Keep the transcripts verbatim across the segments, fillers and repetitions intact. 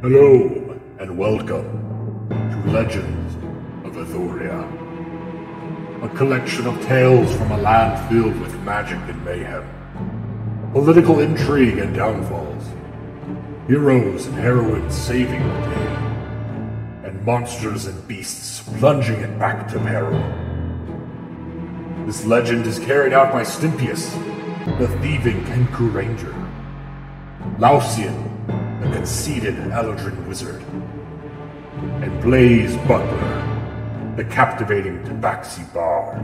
Hello, and welcome to Legends of Athoria, a collection of tales from a land filled with magic and mayhem, political intrigue and downfalls, heroes and heroines saving the day, and monsters and beasts plunging it back to peril. This legend is carried out by Stimpius, the thieving Kenku Ranger, Laucian, the conceited Eldrin Wizard, and Blaze Butler, the captivating Tabaxi Bard.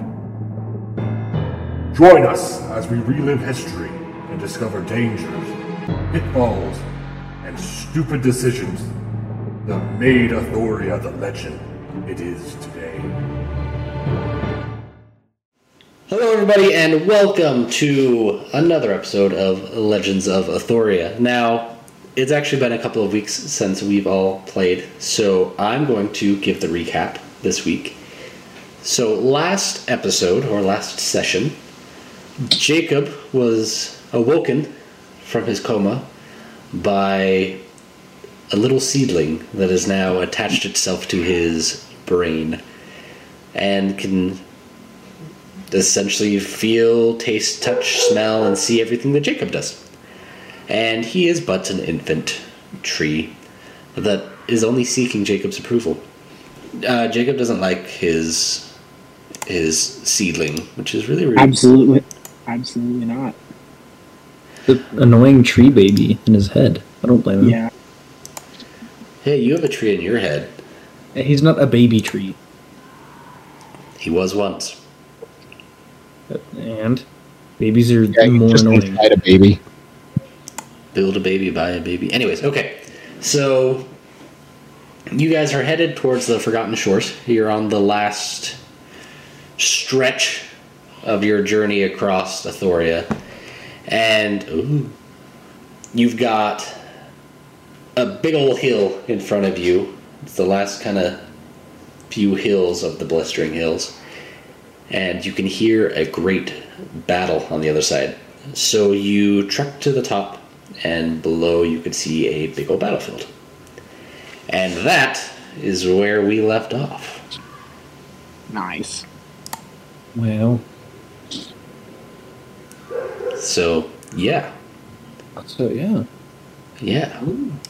Join us as we relive history and discover dangers, pitfalls, and stupid decisions that made Athoria the legend it is today. Hello everybody, and welcome to another episode of Legends of Athoria. Now, it's actually been a couple of weeks since we've all played, so I'm going to give the recap this week. So last episode, or last session, Jacob was awoken from his coma by a little seedling that has now attached itself to his brain and can essentially feel, taste, touch, smell, and see everything that Jacob does. And he is but an infant tree that is only seeking Jacob's approval. Uh, Jacob doesn't like his his seedling, which is really rude. Absolutely, absolutely not. The annoying tree baby in his head. I don't blame him. Yeah. Hey, you have a tree in your head. He's not a baby tree. He was once. And babies are Yeah, more just annoying. inside a baby. Build a baby, buy a baby. Anyways, okay. So, you guys are headed towards the Forgotten Shores. You're on the last stretch of your journey across Athoria. And, ooh, you've got a big old hill in front of you. It's the last kind of few hills of the Blistering Hills. And you can hear a great battle on the other side. So you trek to the top, and below you could see a big old battlefield. And that is where we left off. Nice. Well, So, yeah. so yeah. Yeah.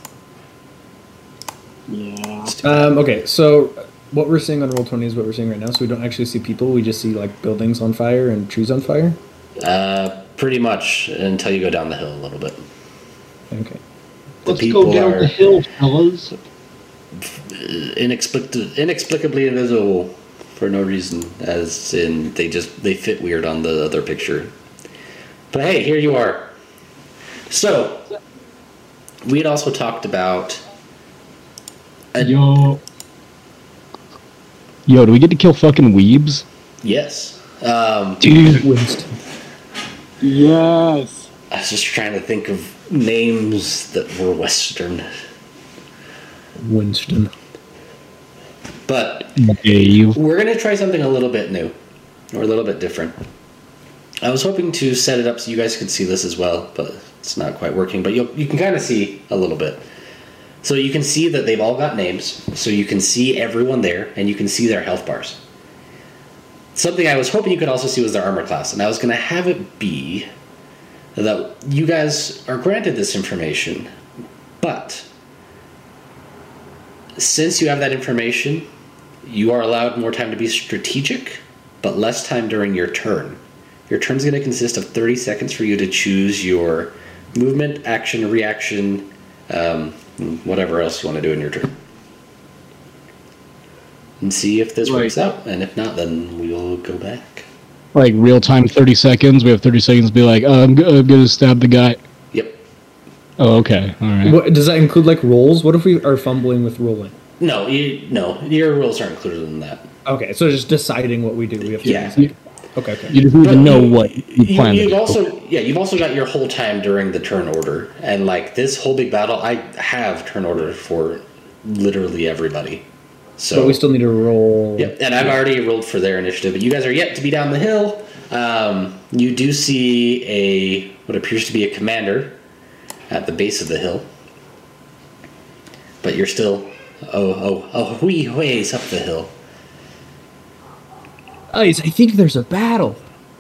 Yeah. Um, okay, so what we're seeing on Roll twenty is what we're seeing right now, so we don't actually see people, we just see like buildings on fire and trees on fire? Uh, pretty much until you go down the hill a little bit. Okay. The Let's people go down are the hill, fellas. inexplic- inexplicably invisible for no reason, as in they just they fit weird on the other picture. But hey, here you are. So, we had also talked about a, Yo, Yo, do we get to kill fucking weebs? yes. Um, Dude. Winston. yes. I was just trying to think of names that were Western. Winston. But Dave. we're going to try something a little bit new, or a little bit different. I was hoping to set it up so you guys could see this as well, but it's not quite working. But you'll, you can kind of see a little bit. So you can see that they've all got names, so you can see everyone there, and you can see their health bars. Something I was hoping you could also see was their armor class, and I was going to have it be that you guys are granted this information, but since you have that information, you are allowed more time to be strategic, but less time during your turn. Your turn's going to consist of thirty seconds for you to choose your movement, action, reaction, um, whatever else you want to do in your turn. And see if this Right. works out, and if not, then we will go back. Like real time, thirty seconds. We have thirty seconds to be like, oh, I'm, g- I'm gonna stab the guy. Yep. Oh, okay. All right. What, does that include like rolls? What if we are fumbling with rolling? No, you, no, your rules aren't included in that. Okay, so just deciding what we do. We have to Yeah. decide. Okay, okay. You just need But to know you- what you You, plan to you've do. also, yeah, you've also got your whole time during the turn order, and like this whole big battle, I have turn order for literally everybody. So But we still need to roll. Yep, and I've already rolled for their initiative, but you guys are yet to be down the hill. Um, you do see a what appears to be a commander at the base of the hill. but you're still oh oh oh wee ways up the hill. Guys, I think there's a battle.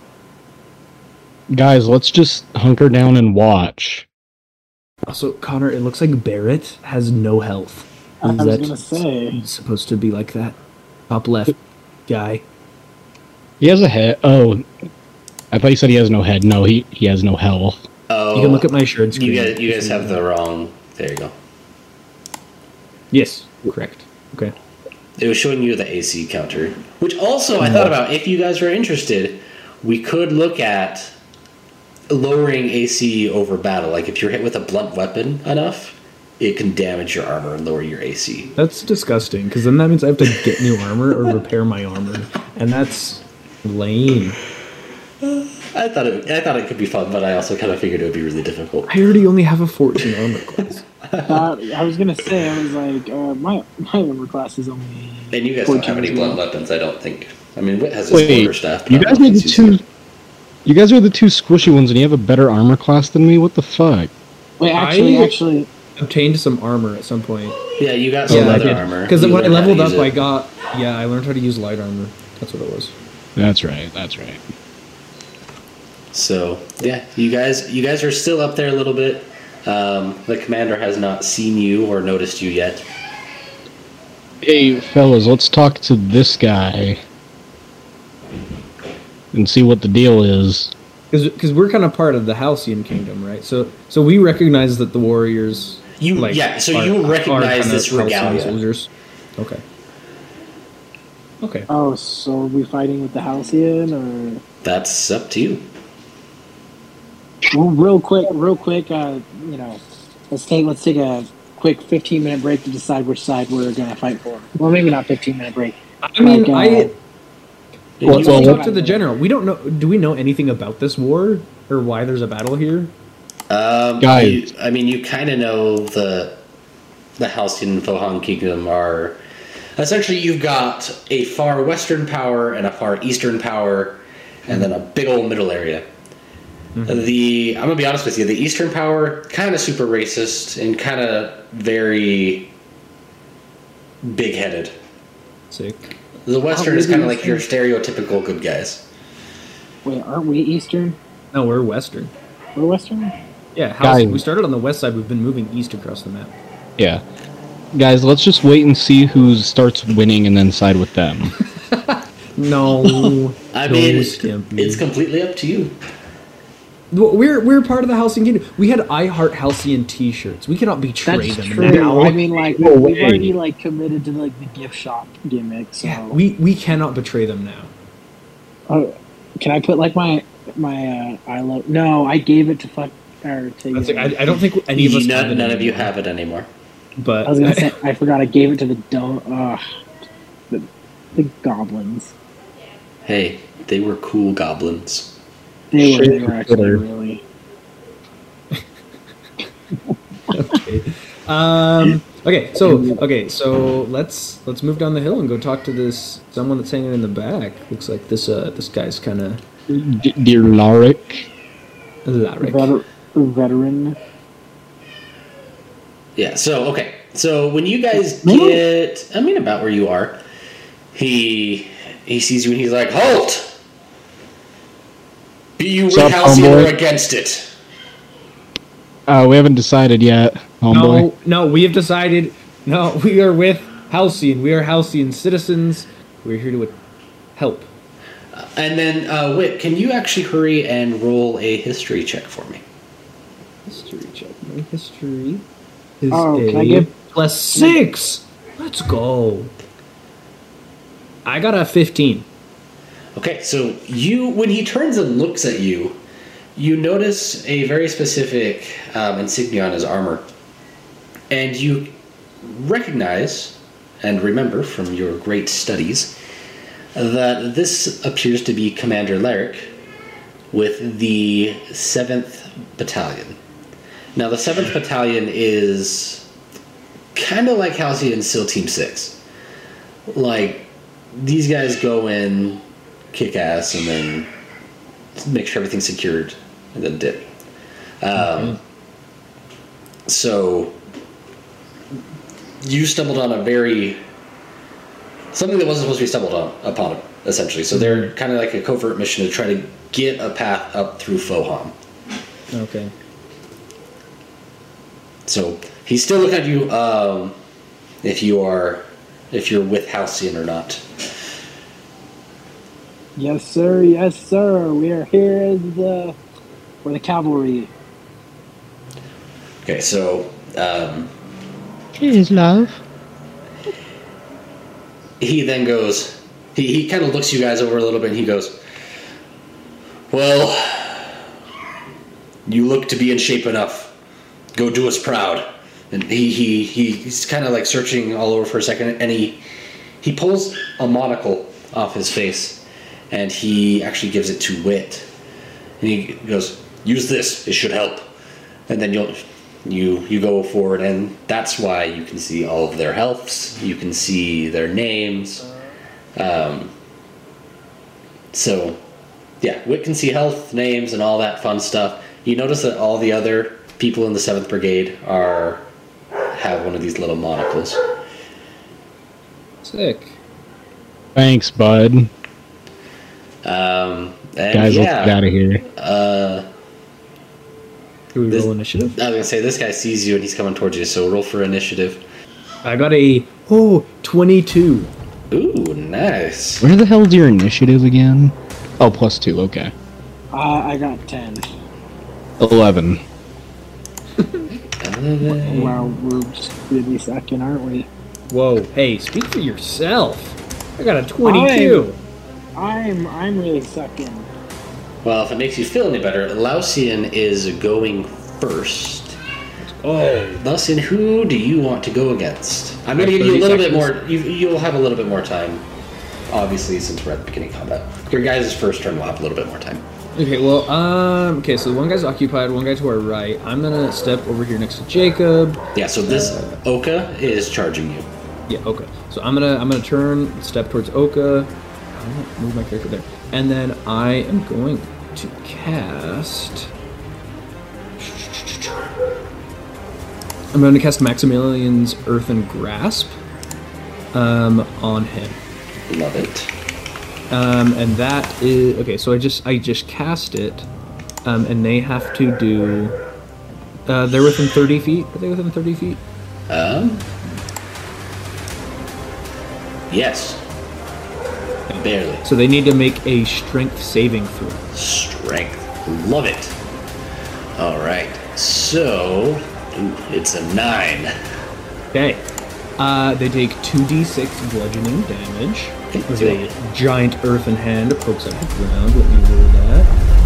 Guys, let's just hunker down and watch. Also, Connor, it looks like Barrett has no health. I Is was that gonna say. supposed to be like that? Top left guy. He has a head. Oh, I thought you said he has no head. No, he, he has no health. Oh, You can look at my shared screen. You guys, you guys have the wrong. There you go. Yes, correct. Okay. It was showing you the A C counter, which also I thought about. If you guys were interested, we could look at lowering A C over battle. Like if you're hit with a blunt weapon enough, it can damage your armor and lower your A C. That's disgusting, because then that means I have to get new armor or repair my armor. And that's lame. I thought it. I thought it could be fun, but I also kind of figured it would be really difficult. I already only have a fourteen armor class. Uh, I was gonna say, I was like, uh, my my armor class is only. And you guys don't have any blunt weapons, I don't think. I mean, Wit has his Wait, quarter staff. but you I don't guys know are if the he's using two. it. You guys are the two squishy ones, and you have a better armor class than me. What the fuck? Wait, actually, I- actually, Obtained some armor at some point. Yeah, you got some leather armor. Because You when I learned how to leveled up, use it. I got yeah, I learned how to use light armor. That's what it was. That's right. That's right. So yeah, you guys, you guys are still up there a little bit. Um, the commander has not seen you or noticed you yet. Hey, fellas, let's talk to this guy and see what the deal is. Because we're kind of part of the Halcyon Kingdom, right? So so we recognize that the warriors. You like, yeah, so are- you are recognize kinda this Halcyon regalia. soldiers. Okay. Okay. oh, so are we fighting with the Halcyon, or That's up to you. well, real quick, real quick, uh, you know, let's take let's take a quick fifteen minute break to decide which side we're gonna fight for. Well, maybe not fifteen minute break. I mean, Like, uh, I. Well, Let's well, talk to the general. We don't know. Do we know anything about this war or why there's a battle here? Um, Guys. you- I mean, you kind of know the the Halcyon and Fohan Kingdom are essentially you've got a far western power and a far eastern power, and then a big old middle area. The I'm gonna be honest with you, the eastern power kind of super racist and kind of very big headed. Sick. The western Oh, is kind of really? like your stereotypical good guys. Wait, aren't we Eastern? No, we're Western. We're Western. Yeah, Halcyon. Guys. We started on the west side. We've been moving east across the map. Yeah. Guys, let's just wait and see who starts winning and then side with them. No. I no, mean, Stampede. it's completely up to you. Well, We're we're part of the Halcyon Kingdom. We had I Heart Halcyon T-shirts. We cannot betray That's them true. now. I mean, like No we've way. already like committed to like the gift shop gimmick. So, Yeah, we we cannot betray them now. oh, can I put like my my uh, I love? No, I gave it to fuck or to. That's uh, like, I, I don't think any of us. none have it none of you anymore. have it anymore. But I was gonna say I forgot. I gave it to the do- uh, the the goblins. Hey, they were cool goblins. They were, they Shit, were actually Twitter. really. okay. Um, okay, so okay, so let's let's move down the hill and go talk to this someone that's hanging in the back. Looks like this uh this guy's kind of D- dear Larik. Larrick. Veter- veteran. Yeah, so okay. So when you guys No. get I mean about where you are, he he sees you and he's like, "Halt! Be you with Sup, Halcyon or homeboy? against it?" Uh, we haven't decided yet, homeboy. No, no, we have decided. No, we are with Halcyon. We are Halcyon citizens. We're here to help. And then uh, Wit, can you actually hurry and roll a history check for me? History check. My history is Oh, a can I give- plus six. Let's go. I got a fifteen. Okay, so you when he turns and looks at you, you notice a very specific um, insignia on his armor, and you recognize and remember from your great studies that this appears to be Commander Larrick with the seventh Battalion. Now, the seventh Battalion is kind of like Halcyon SEAL Team six. Like, these guys go in, kick ass, and then make sure everything's secured, and then dip. Um, So, you stumbled on a very something that wasn't supposed to be stumbled on upon, essentially. So they're kind of like a covert mission to try to get a path up through Foham. Okay. So he's still looking at you. Um, if you are, if you're with Halcyon or not. Yes, sir. Yes, sir. We are here as the for the cavalry. Okay, so um, Cheers, love. he then goes. He he kind of looks you guys over a little bit, and he goes, "Well, you look to be in shape enough. Go do us proud." And he he, he he's kind of like searching all over for a second, and he he pulls a monocle off his face, and he actually gives it to Wit, and he goes, "Use this; it should help." And then you'll you you go forward, and that's why you can see all of their healths. You can see their names. Um, so, yeah, Wit can see health, names, and all that fun stuff. You notice that all the other people in the seventh Brigade are have one of these little monocles. Sick. Thanks, bud. Um, and Guys, yeah, let's get out of here. Uh, Do we This- roll initiative? I was gonna say this guy sees you and he's coming towards you, so roll for initiative. I got a oh twenty-two. Ooh, nice. Where the hell's your initiative again? Oh, plus two, okay. Uh, I got ten. Eleven. Wow, we're just really sucking, aren't we? Whoa. Hey, speak for yourself. I got a twenty-two. I'm I'm really sucking. Well, if it makes you feel any better, Lausian is going first. Oh. Lausian, who do you want to go against? I'm going to Like give you a little thirty bit seconds. more. You, you'll have a little bit more time, obviously, since we're at the beginning of combat. Your guys' first turn will have a little bit more time. Okay, well, um, okay, so one guy's occupied, one guy to our right. I'm gonna step over here next to Jacob. Yeah, so this Oka is charging you. Yeah, okay. So I'm gonna I'm gonna turn, step towards Oka. I'm gonna move my character there, and then I am going to cast. I'm going to cast Maximilian's Earthen Grasp um, on him. Love it. Um, and that is okay. So I just I just cast it, um, and they have to do. Uh, they're within thirty feet. Are they within thirty feet? Um. Yes. Barely. So they need to make a Strength saving throw. Strength. Love it. All right. So, ooh, it's a nine. Okay. Uh, they take two d six bludgeoning damage as do a giant earthen hand pokes up the ground. Let me roll that.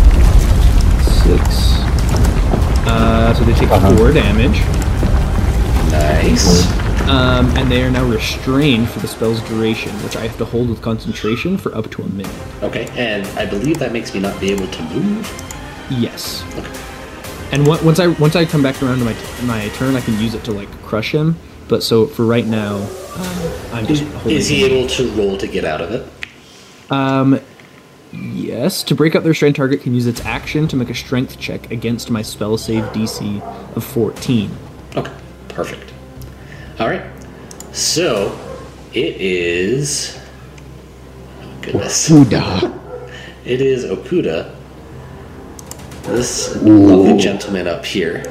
Six. Uh, so they take four damage. Nice. Um, and they are now restrained for the spell's duration, which I have to hold with concentration for up to a minute. Okay, and I believe that makes me not be able to move. Yes. And on- once I once I come back around to my my turn, I can use it to like crush him. But so for right now, um, I'm just holding Is he him. able to roll to get out of it? Um, yes. To break up their strained target, can use its action to make a strength check against my spell save D C of fourteen. Okay, perfect. All right, so it is. Oh, goodness. Fuda. It is Okuda, this lovely gentleman up here,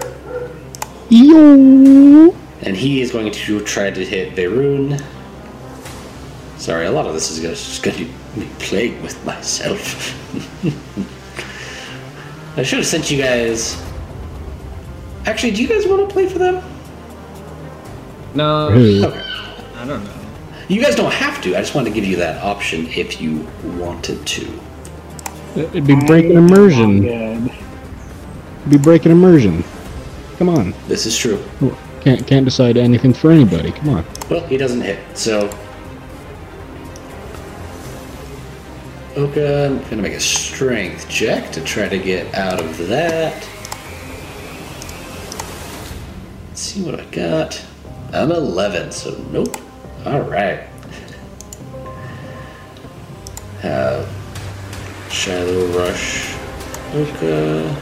Yo. and he is going to try to hit Verun. Sorry, a lot of this is gonna- just going to be plagued with myself. I should have sent you guys. Actually, do you guys want to play for them? No, Who? Okay. I don't know. You guys don't have to. I just wanted to give you that option if you wanted to. It'd be breaking immersion. Good. It'd be breaking immersion. Come on. This is true. Can't can't decide anything for anybody. Come on. Well, he doesn't hit, so. Oka, I'm gonna make a strength check to try to get out of that. Let's see what I got. I'm eleven, so nope. Alright. Have Shiloh Rush. Oka.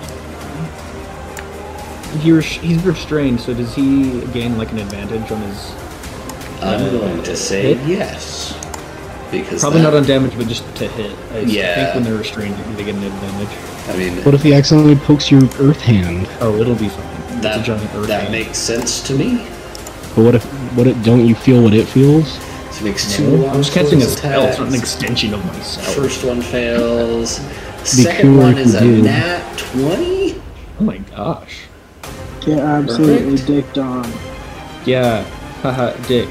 He res- he's restrained, so does he gain like an advantage on his I'm Uh, going to say hit? yes. Because Probably that- not on damage, but just to hit. I Yeah. think when they're restrained, they get an advantage. I mean, What if he accidentally pokes your earth hand? Oh, it'll be fine. that, it's a giant earth that hand. makes sense to me. But what if what it don't you feel what it feels? So it makes two No, I'm just casting a spell. It's not an attacks. extension of myself. First one fails. Be Second cool one if is you a did. nat twenty. Oh my gosh. Get absolutely Perfect. dicked on. Yeah. Haha, dick.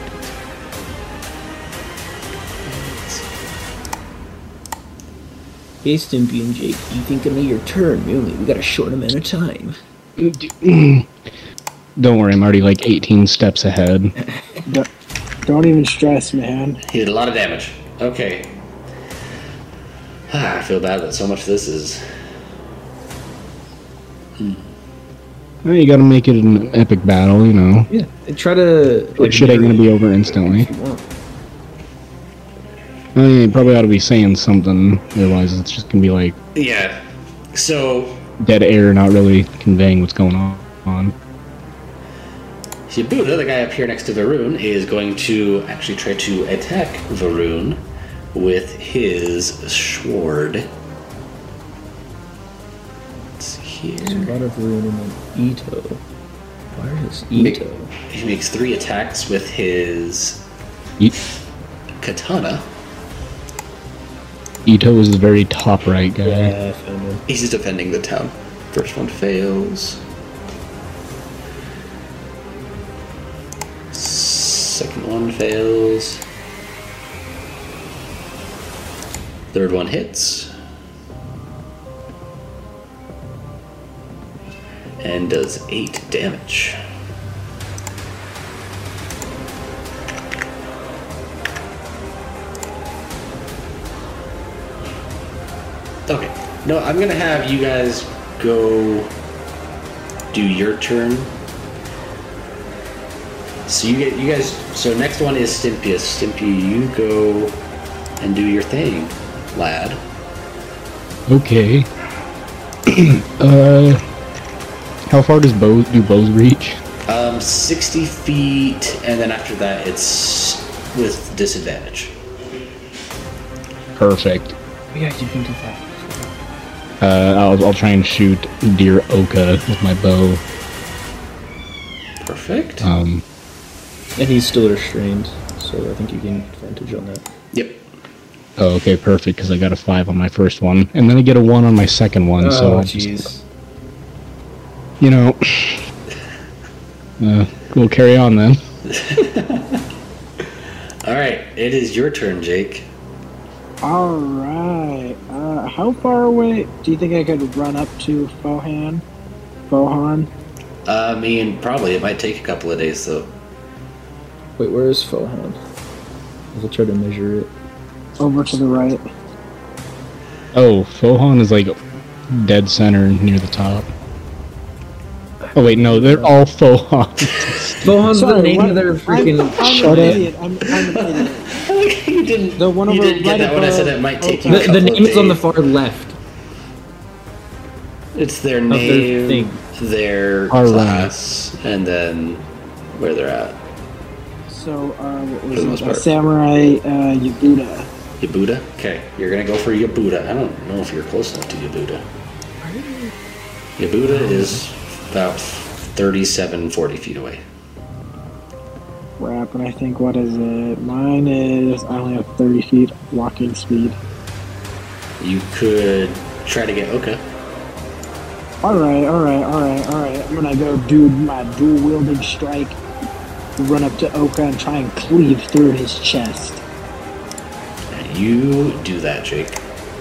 Hey, Stimpy and Jake, you think of me your turn? We only we got a short amount of time. Don't worry, I'm already like eighteen steps ahead. Don't, don't even stress, man. He did a lot of damage. Okay. I feel bad that so much of this is. Well, you gotta make it an epic battle, you know. Yeah. And try to Like, shit ain't gonna be over instantly. if you want. I mean, you probably ought to be saying something, otherwise it's just gonna be like Yeah. So, dead air, not really conveying what's going on. on. Shibuda, the guy up here next to Varun, is going to actually try to attack Varun with his sword. Let's see There's a here. lot of ruin in an Ito. Where is Make- Ito? He makes three attacks with his I- katana. Ito is the very top right guy. Yeah, I found him. He's defending the town. First one fails. Second one fails. Third one hits. And does eight damage. Okay. No, I'm gonna have you guys go do your turn. So you get you guys. So next one is Stimpius. Stimpy, you go and do your thing, lad. Okay. uh, how far does bows do bows reach? Um, sixty feet, and then after that, it's with disadvantage. Perfect. Oh, yeah, you can do that. Uh, I'll I'll try and shoot deer Oka with my bow. Perfect. Um, And he's still restrained, so I think you gain advantage on that. Yep. oh, okay, perfect, because I got a five on my first one, and then I get a one on my second one. so I'll just- jeez. you know, uh, we'll carry on then. All right. It is your turn, Jake. All right. Uh, how far away do you think I could run up to Fohan? Fohan? Uh, I mean, probably it might take a couple of days though. Wait, where is Fohan? I'll try to measure it. Over to the right. Oh, Fohan is like dead center near the top. Oh wait, no, they're all Fohan. Fohan's the Sorry, name what? of their freaking. I'm, I'm Shut an up. idiot. I'm, I'm an idiot. you didn't. The one you over didn't get right that when I said above- it might take you. okay. a The, couple the of name is on the days. far left. It's their their name, thing. their All right. class, and then where they're at. So, uh, what For the was most it? A part. samurai uh, Yabuda. Yabuda? Okay, you're gonna go for Yabuda. I don't know if you're close enough to Yabuda. Yabuda is about thirty-seven, forty feet away. Crap, and I think, what is it? Mine is, I only have thirty feet walking speed. You could try to get Oka. Alright, alright, alright, alright. I'm gonna go do my dual wielding strike, run up to Oka and try and cleave through his chest. And you do that, Jake.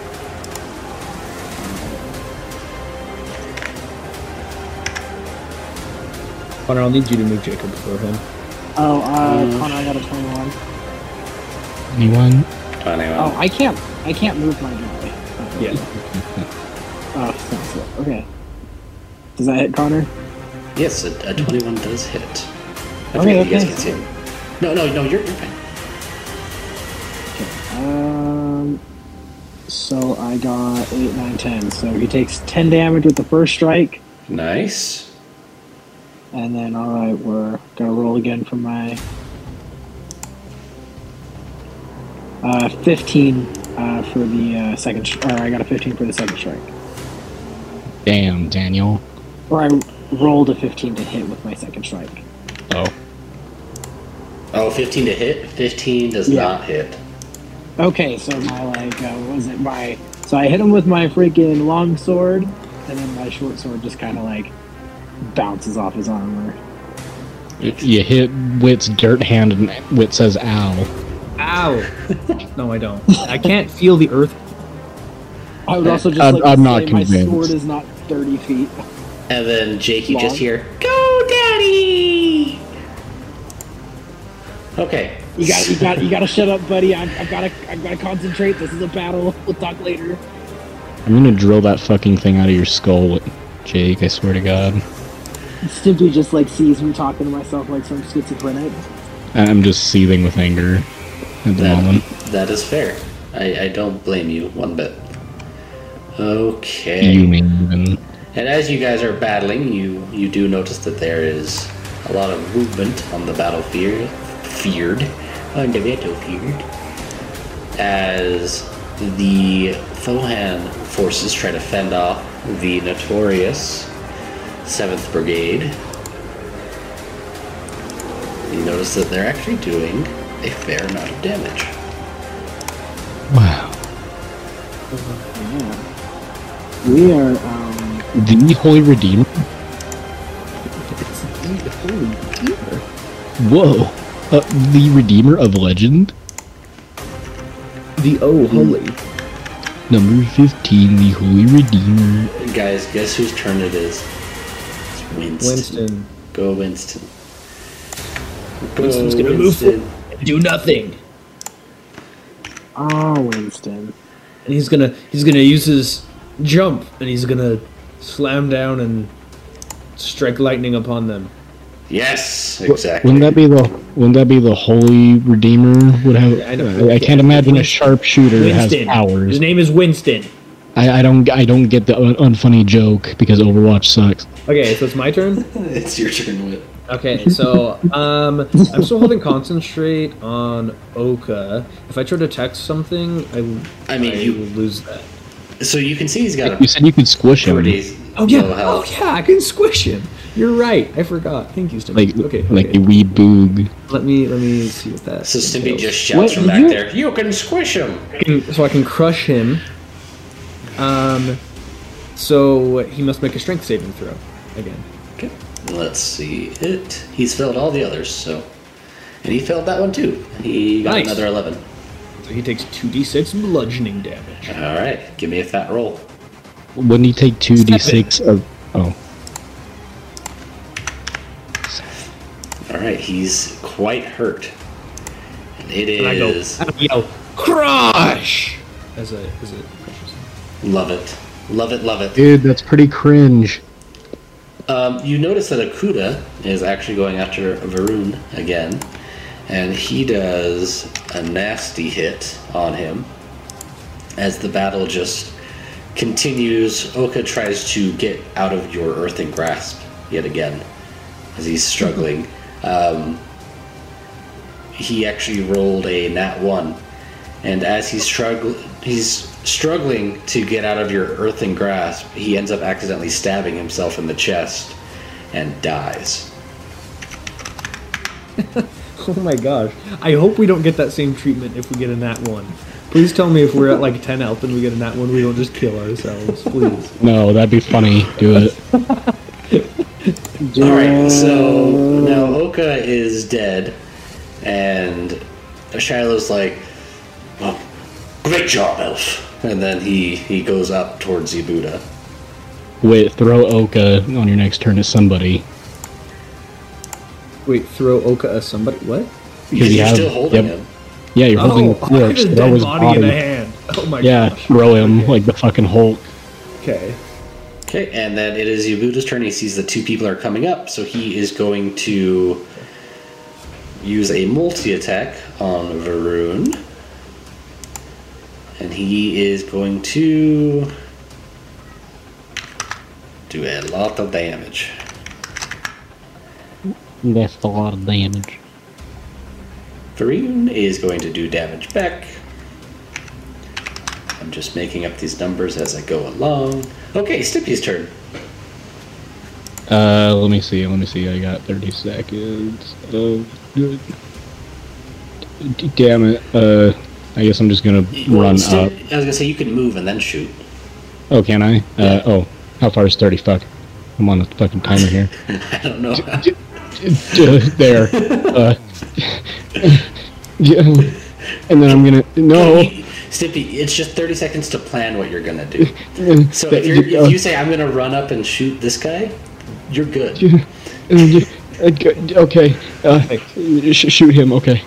Connor, I'll need you to move Jacob for him. Oh, uh, Mm. Connor, I got a twenty-one. Anyone? Anyway, Oh, I can't, I can't move my guy. Yeah. Oh, that's it. Okay. Does that hit Connor? yes, a, a twenty-one does hit. I Okay, forget you guys okay. can see him. No, no, no, you're, you're fine. Um, so I got eight, nine, ten. So he takes ten damage with the first strike, Nice. and then all right, we're gonna roll again for my Uh, fifteen uh, for the uh, second. Sh- or I got a fifteen for the second strike. Damn, Daniel. Or I rolled a fifteen to hit with my second strike. Oh. Oh, fifteen to hit? fifteen does Yeah. not hit. Okay, so my like, uh, what was it? My so I hit him with my freaking long sword, and then my short sword just kind of like bounces off his armor. You hit Wit's dirt hand and Wit says ow. Ow! No, I don't. I can't feel the earth. I would also just I'm- like I'm to not say my convinced. sword is not thirty feet. And then, Jake, you Long. just hear, "Go, Daddy!" Okay. You got, you got, you got to shut up, buddy. I, I've got to, I've got to concentrate. This is a battle. We'll talk later. I'm gonna drill that fucking thing out of your skull, Jake, I swear to God. Stimpy just like sees me talking to myself like some schizophrenic. I'm just seething with anger at the moment. That, that is fair. I, I don't blame you one bit. Okay. You mean even. And as you guys are battling, you, you do notice that there is a lot of movement on the battlefield. Feared. On the battlefield. As the Fohan forces try to fend off the notorious seventh Brigade. You notice that they're actually doing a fair amount of damage. Wow. Yeah. We are, um... The Holy Redeemer? Whoa. Uh, the Redeemer of Legend? The oh holy. Number fifteen, the Holy Redeemer. Guys, guess whose turn it is? It's Winston. Winston. Go, Winston. Go, Winston's gonna move Winston. forward and do nothing. Oh, Winston. And he's gonna he's gonna use his jump and he's gonna slam down and strike lightning upon them. Yes, exactly. Wouldn't that be the Wouldn't that be the Holy Redeemer? Would have I know. I, I can't imagine a sharpshooter has Winston. powers. His name is Winston. I, I don't I don't get the un- unfunny joke because Overwatch sucks. Okay, so it's my turn. It's your turn, Whit. Okay, so um, I'm still holding concentrate on Oka. If I try to text something, I I mean, you- will lose that. So you can see he's got You a said you could squish him. pretty Oh yeah, low oh health. yeah, I can squish him. You're right. I forgot. Thank you, Stimpy. Like okay, like okay. a wee boog. Let me let me see what that. So Stimpy entails. just shouts Wait, from did back you- there, "You can squish him!" I can- so I can crush him. Um, so he must make a strength saving throw again. Okay. Let's see it. He's failed all the others, so. And he failed that one too. He got Nice. another eleven. So he takes two d six bludgeoning damage. Alright, give me a fat roll. Wouldn't he take two d six of oh Alright, he's quite hurt. And it And I go, is. I yell, crush! As a as it crushes him. Love it. Love it, love it. dude, that's pretty cringe. Um, you notice that Akuda is actually going after Varun again, and he does a nasty hit on him. As the battle just continues, Oka tries to get out of your earthen grasp yet again, as he's struggling. Um, he actually rolled a nat one, and as he's strugg- he's struggling to get out of your earthen grasp, he ends up accidentally stabbing himself in the chest and dies. Oh my gosh. I hope we don't get that same treatment if we get a nat one. Please tell me if we're at like ten health and we get a nat one, we don't just kill ourselves, please. No, that'd be funny. Do it. Alright, so now Oka is dead, and Shiloh's like, well, great job, Elf. And then he, he goes up towards Yabuda. Wait, throw Oka on your next turn at somebody. Wait, throw Oka as somebody? What? Because you you're have- still holding yep. him. Yeah, you're holding. Oh, yeah, I had a throw dead his body, body. in a hand. Oh my Yeah, gosh. throw him Okay. like the fucking Hulk. Okay. Okay, and then it is Yabuda's turn. He sees the two people are coming up, so he is going to use a multi-attack on Varun. And he is going to do a lot of damage. That's a lot of damage. Varun is going to do damage back. I'm just making up these numbers as I go along. Okay, Stippy's turn. Uh, let me see. Let me see. I got thirty seconds. Uh, good. D- Damn it. Uh, I guess I'm just gonna Well, run Sti- up. I was gonna say you can move and then shoot. Oh, can I? Yeah. Uh, oh, how far is thirty? Fuck. I'm on the fucking timer here. I don't know. D- d- there. Uh, yeah. And then I'm gonna no. Stippy, it's just thirty seconds to plan what you're gonna do. So That- if, you're, uh, if you say I'm gonna run up and shoot this guy, you're good. Okay. Uh, sh- shoot him. Okay.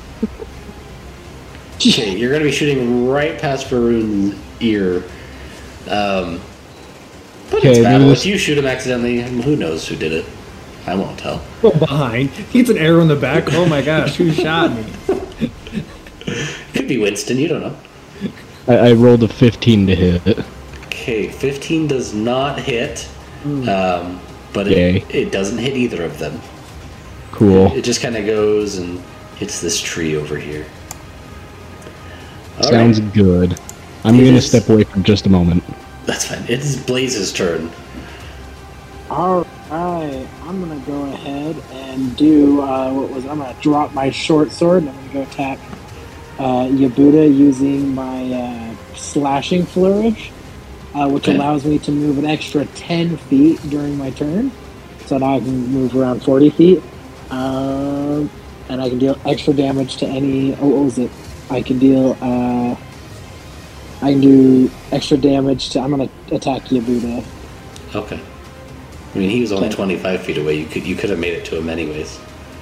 Okay, you're gonna be shooting right past Varun's ear. Um, but Okay, it's maybe battle. this- If you shoot him accidentally, who knows who did it? I won't tell. From behind. He gets an arrow in the back. Oh my gosh, who shot me? Could be Winston, you don't know. I, I rolled a fifteen to hit. Okay, fifteen does not hit, Hmm. um, but Yay. it, it doesn't hit either of them. Cool. It just kind of goes and hits this tree over here. All Sounds right, good. I'm It gonna is- step away for just a moment. that's fine. It is Blaze's turn. All right, I'm gonna go ahead and do uh, what was I'm gonna drop my short sword and I'm gonna go attack uh, Yabuda using my uh, slashing flourish, uh, which Okay. allows me to move an extra ten feet during my turn. So now I can move around forty feet, um, and I can deal extra damage to any. Oh, what was it? I can deal. Uh, I can do extra damage to. I'm gonna attack Yabuda. Okay. I mean, he was only Okay. twenty-five feet away. You could you could have made it to him anyways.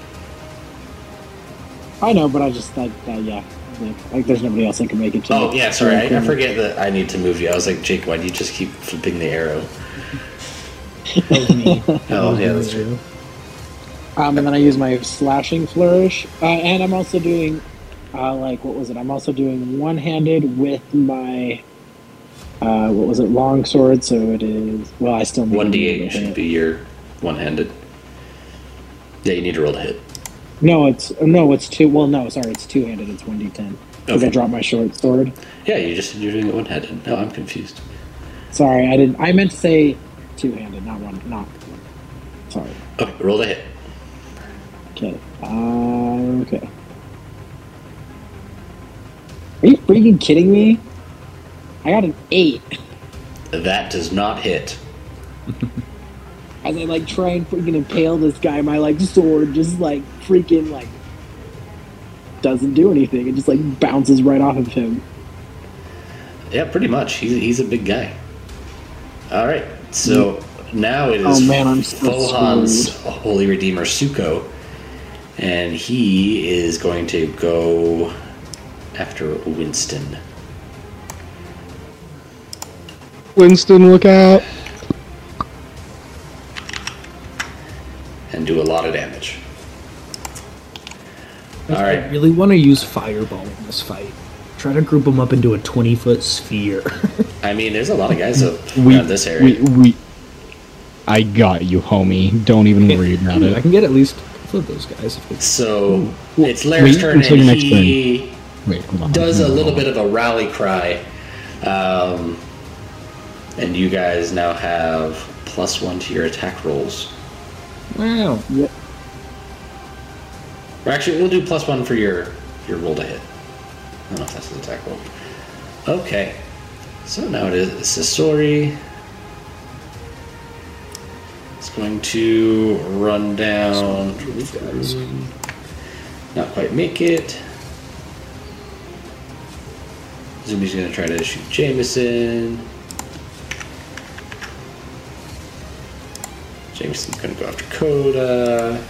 I know, but I just like, uh, yeah, like, like there's nobody else that can make it to. Oh me. yeah, sorry. I, I Okay. forget that I need to move you. I was like, Jake, why do you just keep flipping the arrow? That was me. Oh yeah, that's true. Um, and then I use my slashing flourish, uh, and I'm also doing, uh, like, what was it? I'm also doing one-handed with my, uh, what was it? Long sword. So it is. Well, I still need One to d roll eight to should hit. be your one-handed. Yeah, you need to roll to hit. No, it's no, it's two. Well, no, sorry, it's two-handed. It's one d ten because I Okay. dropped my short sword. Yeah, you just you're doing it one-handed. No, I'm confused. Sorry, I didn't. I meant to say two-handed, not one. Not. Sorry. Okay, roll to hit. Okay. Uh, okay. Are you freaking kidding me? I got an eight. That does not hit. As I like try and freaking impale this guy, my like sword just like freaking like doesn't do anything. It just like bounces right off of him. Yeah, pretty much. He's he's a big guy. All right, so now it is Oh, man, I'm so Fohan's Holy Redeemer Suko, and he is going to go after Winston. Winston, look out! And do a lot of damage. All I right. really want to use Fireball in this fight. Try to group them up into a twenty-foot sphere. I mean, there's a lot of guys up We, around this area. we, we, I got you, homie. Don't even worry about I it. can get at least a couple of those guys. If it's, So Well, it's Laird's wait turn, until and your next he Wait, hold on. does a Hold little on. bit of a rally cry. Um, and you guys now have plus one to your attack rolls. wow. Or actually, we'll do plus one for your, your roll to hit. I don't know if that's an attack roll. Okay. So now it is Sasori. It's going to run down. These guys. Not quite make it. Zumi's going to try to shoot Jameson. Jameson's going to go after Coda.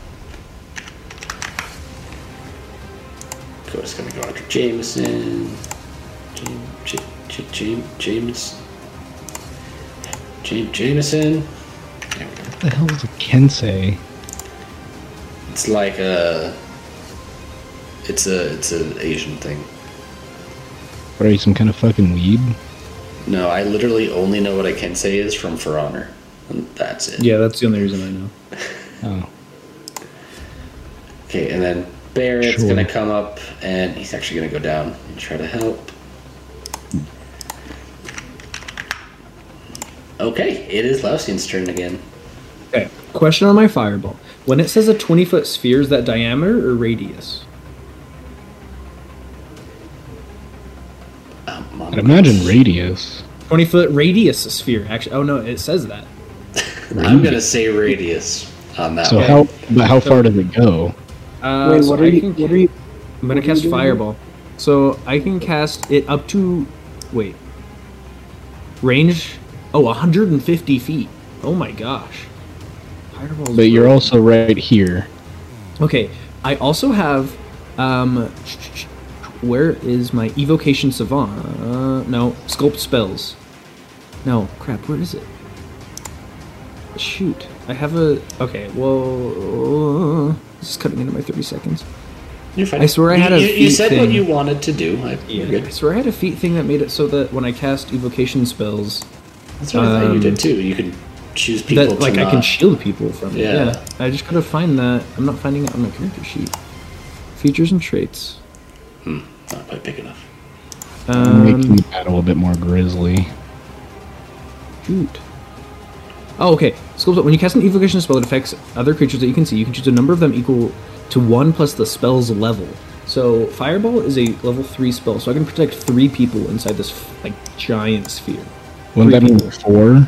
Coda's going to go after Jameson. Jam, J, J, Jam, James. Jam, Jameson. There we go. What the hell is a Kensei? It's like a. It's a. It's an Asian thing. What are you, some kind of fucking weed? No, I literally only know what I can say is from For Honor. And that's it. Yeah, that's the only reason I know. Oh. Okay, and then Barrett's Sure. gonna come up and he's actually gonna go down and try to help. Okay, it is Lausian's turn again. Okay. Question on my fireball. When it says a twenty foot sphere, is that diameter or radius? Um, I'd imagine radius. twenty foot radius sphere. Actually, oh no, it says that. I'm gonna say radius on that So one. how but how far does it go? Uh, Wait, so what are I you? can- What are you? I'm gonna what are you cast doing? fireball. So I can cast it up to wait. Range oh one hundred fifty feet. Oh my gosh. Fireball's But you're brutal. also right here. Okay, I also have um where is my evocation savant? Uh, no, sculpt spells. No, crap, where is it? Shoot. I have a okay, well uh, this is cutting into my thirty seconds. You're fine. I swear I had you, a you, you feat said what thing. you wanted to do. I, Yeah, You're I good. swear I had a feat thing that made it so that when I cast evocation spells, That's what I thought you um, did too. You can choose people that like to I not... can shield people from it. Yeah. Yeah. I just gotta find that. I'm not finding it on my character sheet. Features and traits. Hmm, not quite big enough. Making Um, the battle a bit more grisly. shoot. Oh, okay. Sculpt. When you cast an evocation spell, it affects other creatures that you can see. You can choose a number of them equal to one plus the spell's level. So Fireball is a level three spell, so I can protect three people inside this like giant sphere. Wouldn't that Three be people. four?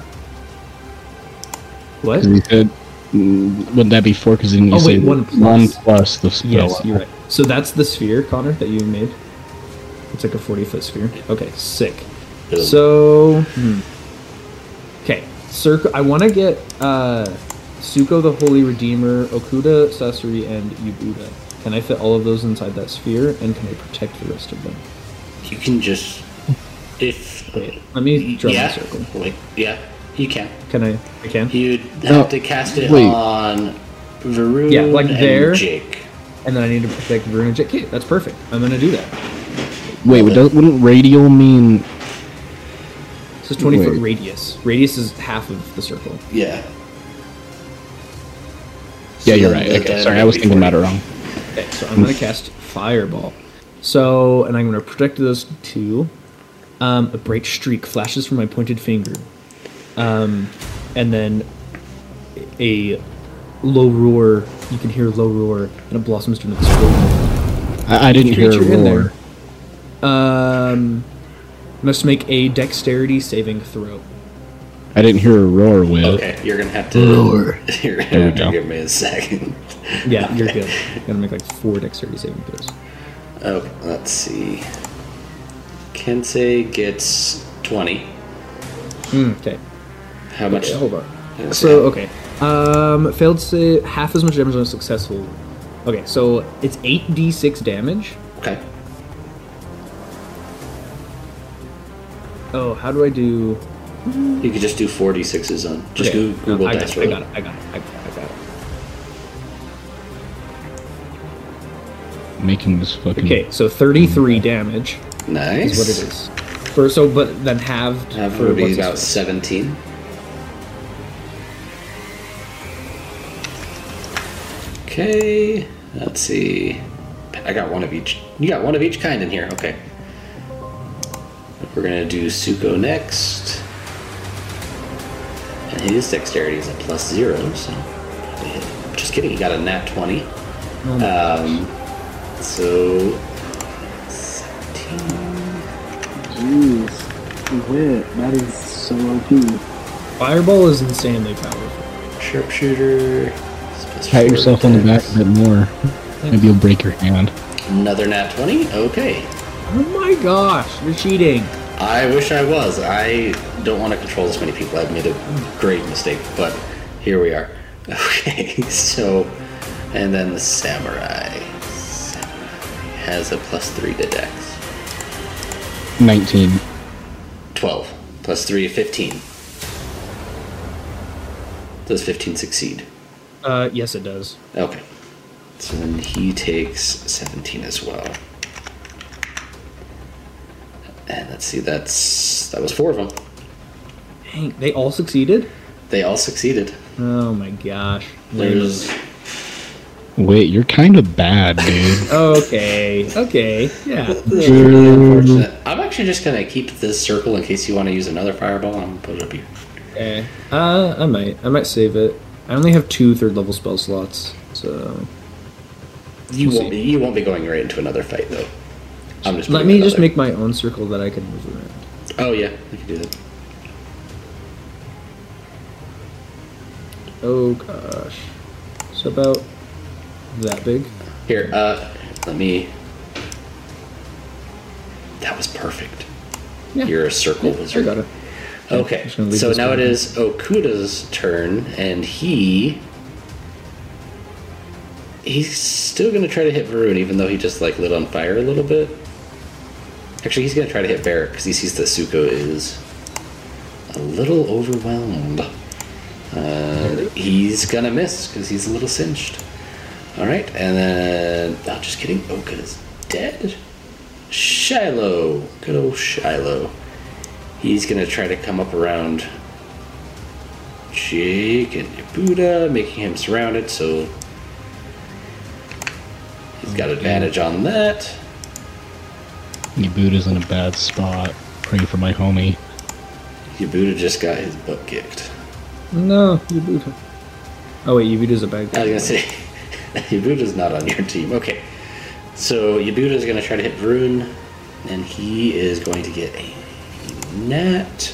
What? Because you said, mm, wouldn't that be four? Because then you Oh, say wait, one plus. one plus the spell. Yes, you're right. So that's the sphere, Connor, that you made. It's like a forty foot sphere. Okay, sick. Boom. So, hmm. okay, circle. I want to get uh, Suko the Holy Redeemer, Okuda, Sasori, and Yubuda. Can I fit all of those inside that sphere, and can I protect the rest of them? You can just... If... Wait, let me draw yeah. my circle. Wait, yeah, you can. Can I? I can. You'd have No, to cast it wait. on Varun Yeah, like and there. Jake. And then I need to protect Varun and Jake. Okay, that's perfect. I'm gonna do that. Wait, would that, wouldn't radial mean? This is twenty foot Wait. radius. Radius is half of the circle. Yeah. Yeah, you're So right. then Okay, that sorry, would I was be thinking about it forty. wrong. Okay, so I'm gonna cast Fireball. So, and I'm gonna protect those two. Um, a bright streak flashes from my pointed finger. Um, and then a low roar. You can hear a low roar, and it blossoms into this golden. I, I didn't hear a creature in roar. there. Um, must make a dexterity saving throw. I didn't hear a roar with. Okay, you're gonna have to... You're gonna There we have to go. give me a second. Yeah, you're good. Gotta make like four dexterity saving throws. Okay, let's see. Kensei gets twenty. Mm, okay. How much? Okay, hold on. Yeah, So okay, um, failed to say half as much damage on a successful. Okay, so it's eight d six damage. Okay. Oh, how do I do? You could just do forty-sixes on. Just Okay, go Google I got, Dice it, I Roll. got it. I got it. I got it. I got it. Making this fucking. Okay, so thirty-three damage Nice. is what it is. For so, but then halved That for would be what's about his face? seventeen. Okay. Let's see. I got one of each. You got one of each kind in here. Okay. We're gonna do Suko next. And his dexterity is a plus zero, so just kidding. He got a nat twenty. Oh my Um, so seventeen. Jeez, wit. That is so O P. Fireball is insanely powerful. Sharpshooter. Pat yourself on the back a bit more. Maybe you'll break your hand. Another nat twenty. Okay. Oh my gosh, you're cheating. I wish I was. I don't want to control this many people. I've made a great mistake, but here we are. Okay, so, and then the samurai. Samurai has a plus three to dex. Nineteen. twelve. Plus three, fifteen. Does fifteen succeed? Uh, yes, it does. Okay. So then he takes seventeen as well. And let's see, that's that was four of them. Dang, they all succeeded. They all succeeded. Oh my gosh. There's Wait, you're kind of bad, dude. Okay, okay, yeah. That's really unfortunate. I'm actually just gonna keep this circle in case you want to use another fireball. I'm gonna put it up here. Okay. Uh, I might. I might save it. I only have two third level spell slots, so You We'll won't see. be. You won't be going right into another fight though. I'm just. let putting me that just out make my own circle that I can move around. there. Oh yeah, we can do that. Oh gosh. So about that big. Here, uh, let me. That was perfect. Yeah. You're a circle Yeah, I wizard. got it. Okay, just gonna leave so this now guy it here. is Okuda's turn, and he. He's still gonna try to hit Varun, even though he just like lit on fire a little bit. Actually, he's gonna try to hit Barrick because he sees that Suko is a little overwhelmed. Uh, he's gonna miss because he's a little cinched. All right, and then oh, just kidding. Oka's dead. Shiloh, good old Shiloh. He's gonna try to come up around Jake and Buddha, making him surrounded. So he's got advantage on that. Yabuda's in a bad spot. Pray for my homie. Yabuda just got his butt kicked. No, Yabuda. Oh wait, Yabuda's a bad guy. I was gonna say, Yabuda's not on your team. Okay, so Yabuda's gonna try to hit Varun, and he is going to get a nat.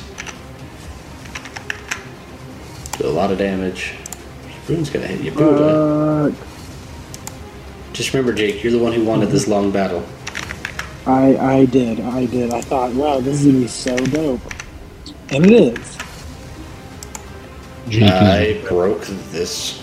Do a lot of damage. Varun's gonna hit Yabuda. Fuck. Just remember, Jake, you're the one who wanted this long battle. I I did. I did. I thought, wow, this is gonna be so dope. And it is. Jake I is broke this.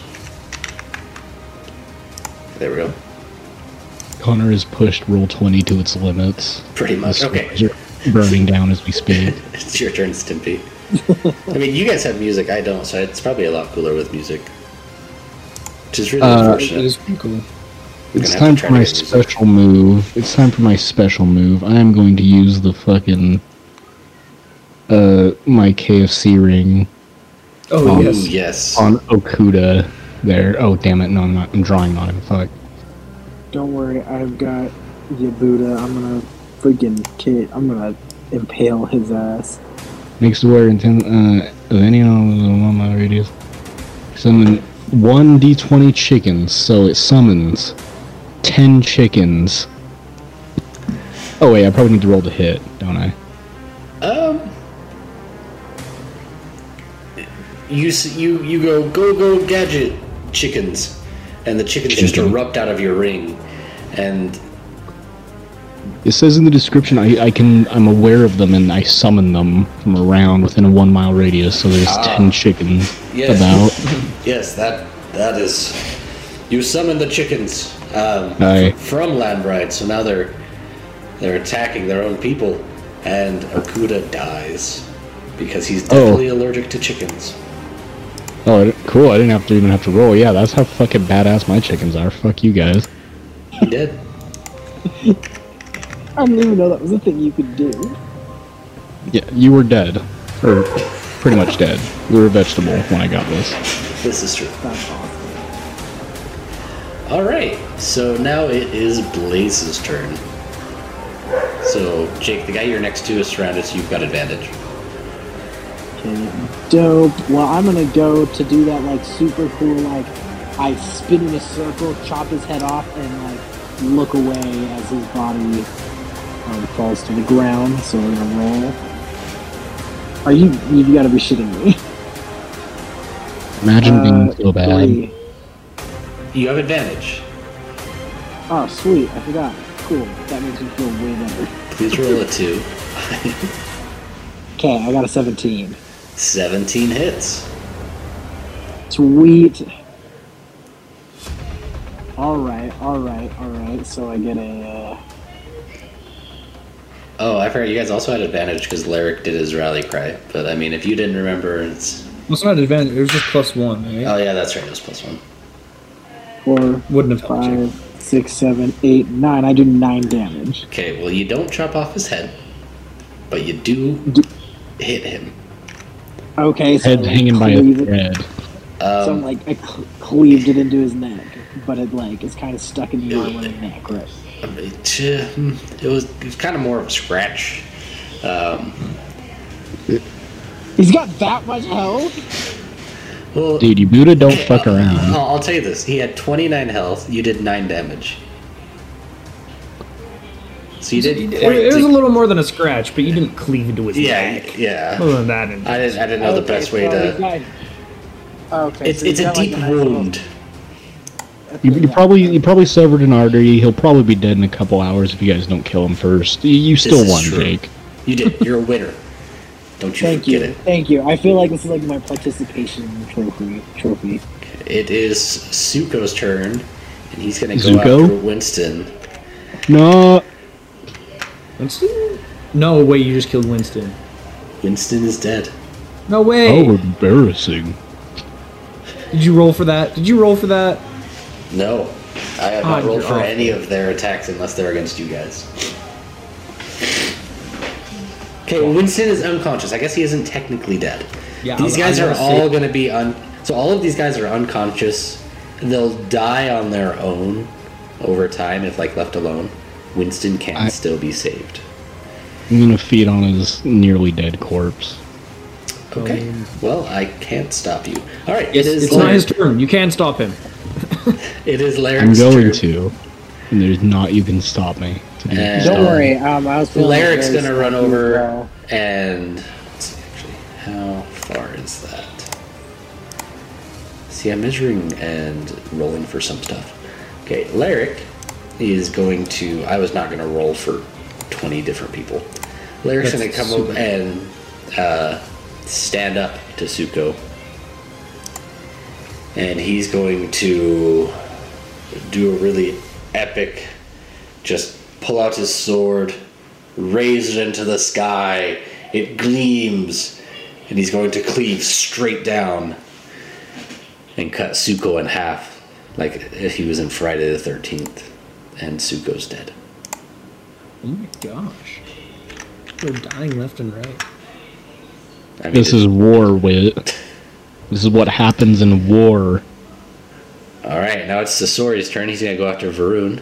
There we go. Connor has pushed roll twenty to its limits. Pretty much. The Okay. stores are burning down as we speak. It's your turn, Stimpy. I mean, you guys have music, I don't, so it's probably a lot cooler with music. Which is really Uh, It unfortunate. is pretty cool. We're It's gonna have time to for try to my get music. special move. It's time for my special move. I am going to use the fucking uh my K F C ring Oh Um, Ooh, yes. yes. on Okuda there. Oh damn it, no I'm not I'm drawing on him. Fuck. Don't worry, I've got Yabuda. I'm gonna freaking kid. I'm gonna impale his ass. Makes the warrior intent uh of any on my radius. Summon one D twenty chickens, so it summons ten chickens. Oh wait, I probably need to roll the hit, don't I? Um, you s- you you go go go gadget chickens, and the chickens just Chicken. erupt out of your ring, and It says in the description I, I can I'm aware of them and I summon them from around within a one mile radius, so there's Ah. ten chickens yes, about. yes, that that is. You summon the chickens um, Aye. f- from Landbride, so now they're they're attacking their own people, and Okuda dies because he's definitely allergic to chickens. Oh, I di- cool! I didn't have to even have to roll. Yeah, that's how fucking badass my chickens are. Fuck you guys. He did. I didn't even know that was a thing you could do. Yeah, you were dead, or pretty much dead. You were a vegetable when I got this. This is true. That's awesome. All right, so now it is Blaze's turn. So, Jake, the guy you're next to is surrounded, so you've got advantage. Okay, dope. Well, I'm gonna go to do that like super cool, like I spin in a circle, chop his head off, and like look away as his body um, falls to the ground. So we're gonna roll. Are you? You gotta be shitting me. Imagine Uh, being so bad. three. You have advantage. Oh, sweet! I forgot. Cool. That makes me feel way better. Please roll a two. Okay, I got a seventeen. seventeen hits. Sweet. All right, all right, all right. So I get a. Uh, Oh, I forgot you guys also had advantage because Lyric did his rally cry. But I mean, if you didn't remember, it's. Well, it's not advantage. It was just plus one, right? Oh, yeah, that's right, it was plus one. four, Wouldn't have helped you. five, six, seven, eight, nine. I do nine damage. Okay, well, you don't chop off his head, but you do Do- hit him. Okay, so Head's I hanging by a cleave it- thread. So I'm Um, like I cl- cleaved it into his neck, but it like it's kind of stuck in the arm and the neck, right? it, uh, it was, it was kind of more of a scratch. Um, He's got that much health? Well, Dude, you Buddha don't fuck around. I'll, I'll tell you this. He had twenty-nine health. You did nine damage. So you did. It, quite it was the- a little more than a scratch, but you didn't cleave into his Yeah, neck. yeah. Other than that, and I didn't. I didn't know the Okay, best way so he's to. got- Okay, It's so he's it's a got, like, deep nice little- wound. You, you probably you probably severed an artery. He'll probably be dead in a couple hours if you guys don't kill him first. You, you still is won, true. Jake. You did. You're a winner. Don't you Thank forget you, it. thank you. I feel like this is like my participation trophy. Trophy. It is Suko's turn, and he's gonna go Zuko? after Winston. No, Winston? No way, you just killed Winston. Winston is dead. No way. oh, embarrassing. Did you roll for that? Did you roll for that? No, I have Oh, not rolled you're for awful. any of their attacks unless they're against you guys. Okay, well, Winston is unconscious. I guess he isn't technically dead. Yeah, These I- guys I are was gonna all say- going to be un. So all of these guys are unconscious. They'll die on their own over time if like left alone. Winston can I- still be saved. I'm gonna feed on his nearly dead corpse. Okay. Well, I can't stop you. All right. Yes, it is. it's not Larry- his turn. You can't stop him. It is I'm Larry's going turn. to, and there's not you can stop me. To do And- this. Don't Um, worry. Um, I was feeling Larry's very gonna run snappy as over well. and let's see actually how far is that? See, I'm measuring and rolling for some stuff. Okay, Larrick is going to. I was not going to roll for twenty different people. Larrick's That's going to come super. over and uh, stand up to Suko, and he's going to do a really epic. Just pull out his sword, raise it into the sky. It gleams, and he's going to cleave straight down and cut Suko in half, like if he was in Friday the thirteenth, and Suko's dead. Oh my gosh. We're dying left and right. I mean, This it- is war, Wit. This is what happens in war. all right. Now it's Sasori's turn. He's gonna go after Varun,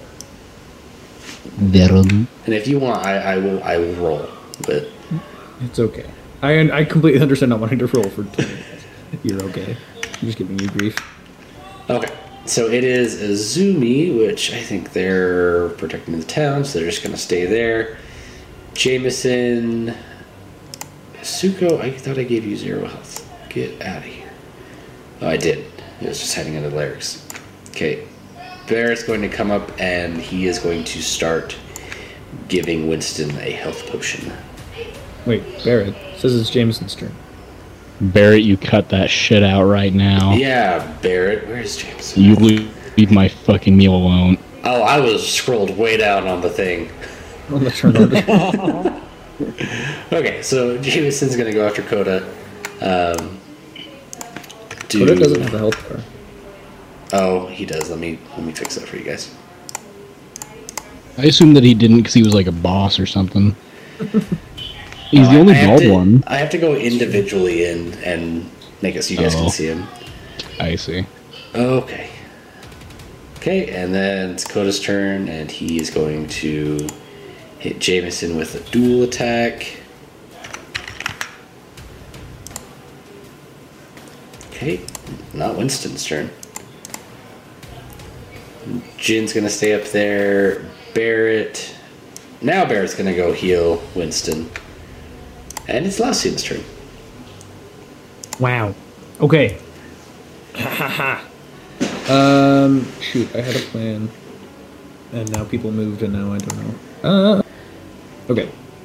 Verum. and if you want, I, I will. I will roll, but It's okay. I I completely understand not wanting to roll for twenty minutes. You're okay. I'm just giving you grief. okay. So it is Azumi, which I think they're protecting the town, so they're just gonna stay there. Jameson, Suko. I thought I gave you zero health. Get out of here. Oh, I did. It was just heading into Larry's. Okay. Barrett's going to come up and he is going to start giving Winston a health potion. Wait, Barrett says it's Jameson's turn. Barrett, you cut that shit out right now. Yeah, Barrett. Where's Jameson? You leave, leave my fucking meal alone. Oh, I was scrolled way down on the thing. On the turn order. Okay, so Jameson's going to go after Coda. Um, do... Coda doesn't have a health bar. Oh, he does. Let me let me fix that for you guys. I assumed that he didn't because he was like a boss or something. He's Oh, the I- only I have bald to- one. I have to go individually in and make it so you guys Oh. can see him. I see. Okay. Okay, and then it's Coda's turn, and he is going to hit Jameson with a dual attack. Okay, not Winston's turn. Jin's gonna stay up there. Barrett. Now Barrett's gonna go heal Winston. And it's Lausian's turn. Wow. Okay. um. Shoot, I had a plan, and now people moved, and now I don't know. Uh. Okay.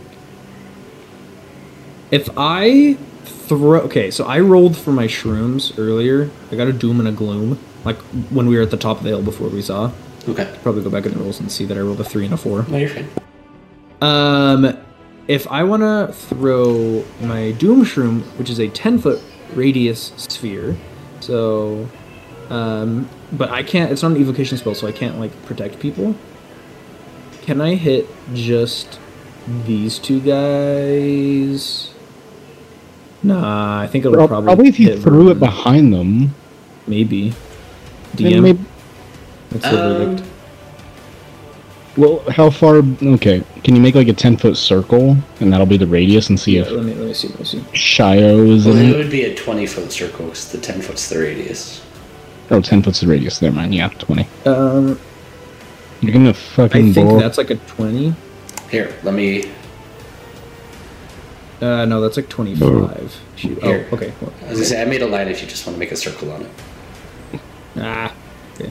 If I throw, okay, so I rolled for my shrooms earlier. I got a doom and a gloom, like when we were at the top of the hill before we saw. Okay. Probably go back in the rolls and see that I rolled a three and a four. No, you're fine. Um, if I want to throw my Doom Shroom, which is a ten foot radius sphere, so, um, but I can't, it's not an evocation spell, so I can't, like, protect people. Can I hit just these two guys? Nah, I think it'll Prob- probably Probably if you hit threw it Vermin. behind them. Maybe. then D M? maybe- What's the Um, verdict? Well, how far? Okay, can you make like a ten foot circle, and that'll be the radius, and see Yeah, if let me let me see. Let me see. Shio is Well, in it it? would be a twenty foot circle because the ten foot's the radius. Oh, ten foot's the radius. Never mind. Yeah, twenty. Um, You're gonna fucking I think blow. that's like a twenty. Here, let me. Uh, no, that's like twenty-five. Shoot. Oh, Here. okay. Well, I was gonna say I made a line if you just want to make a circle on it. ah. Okay.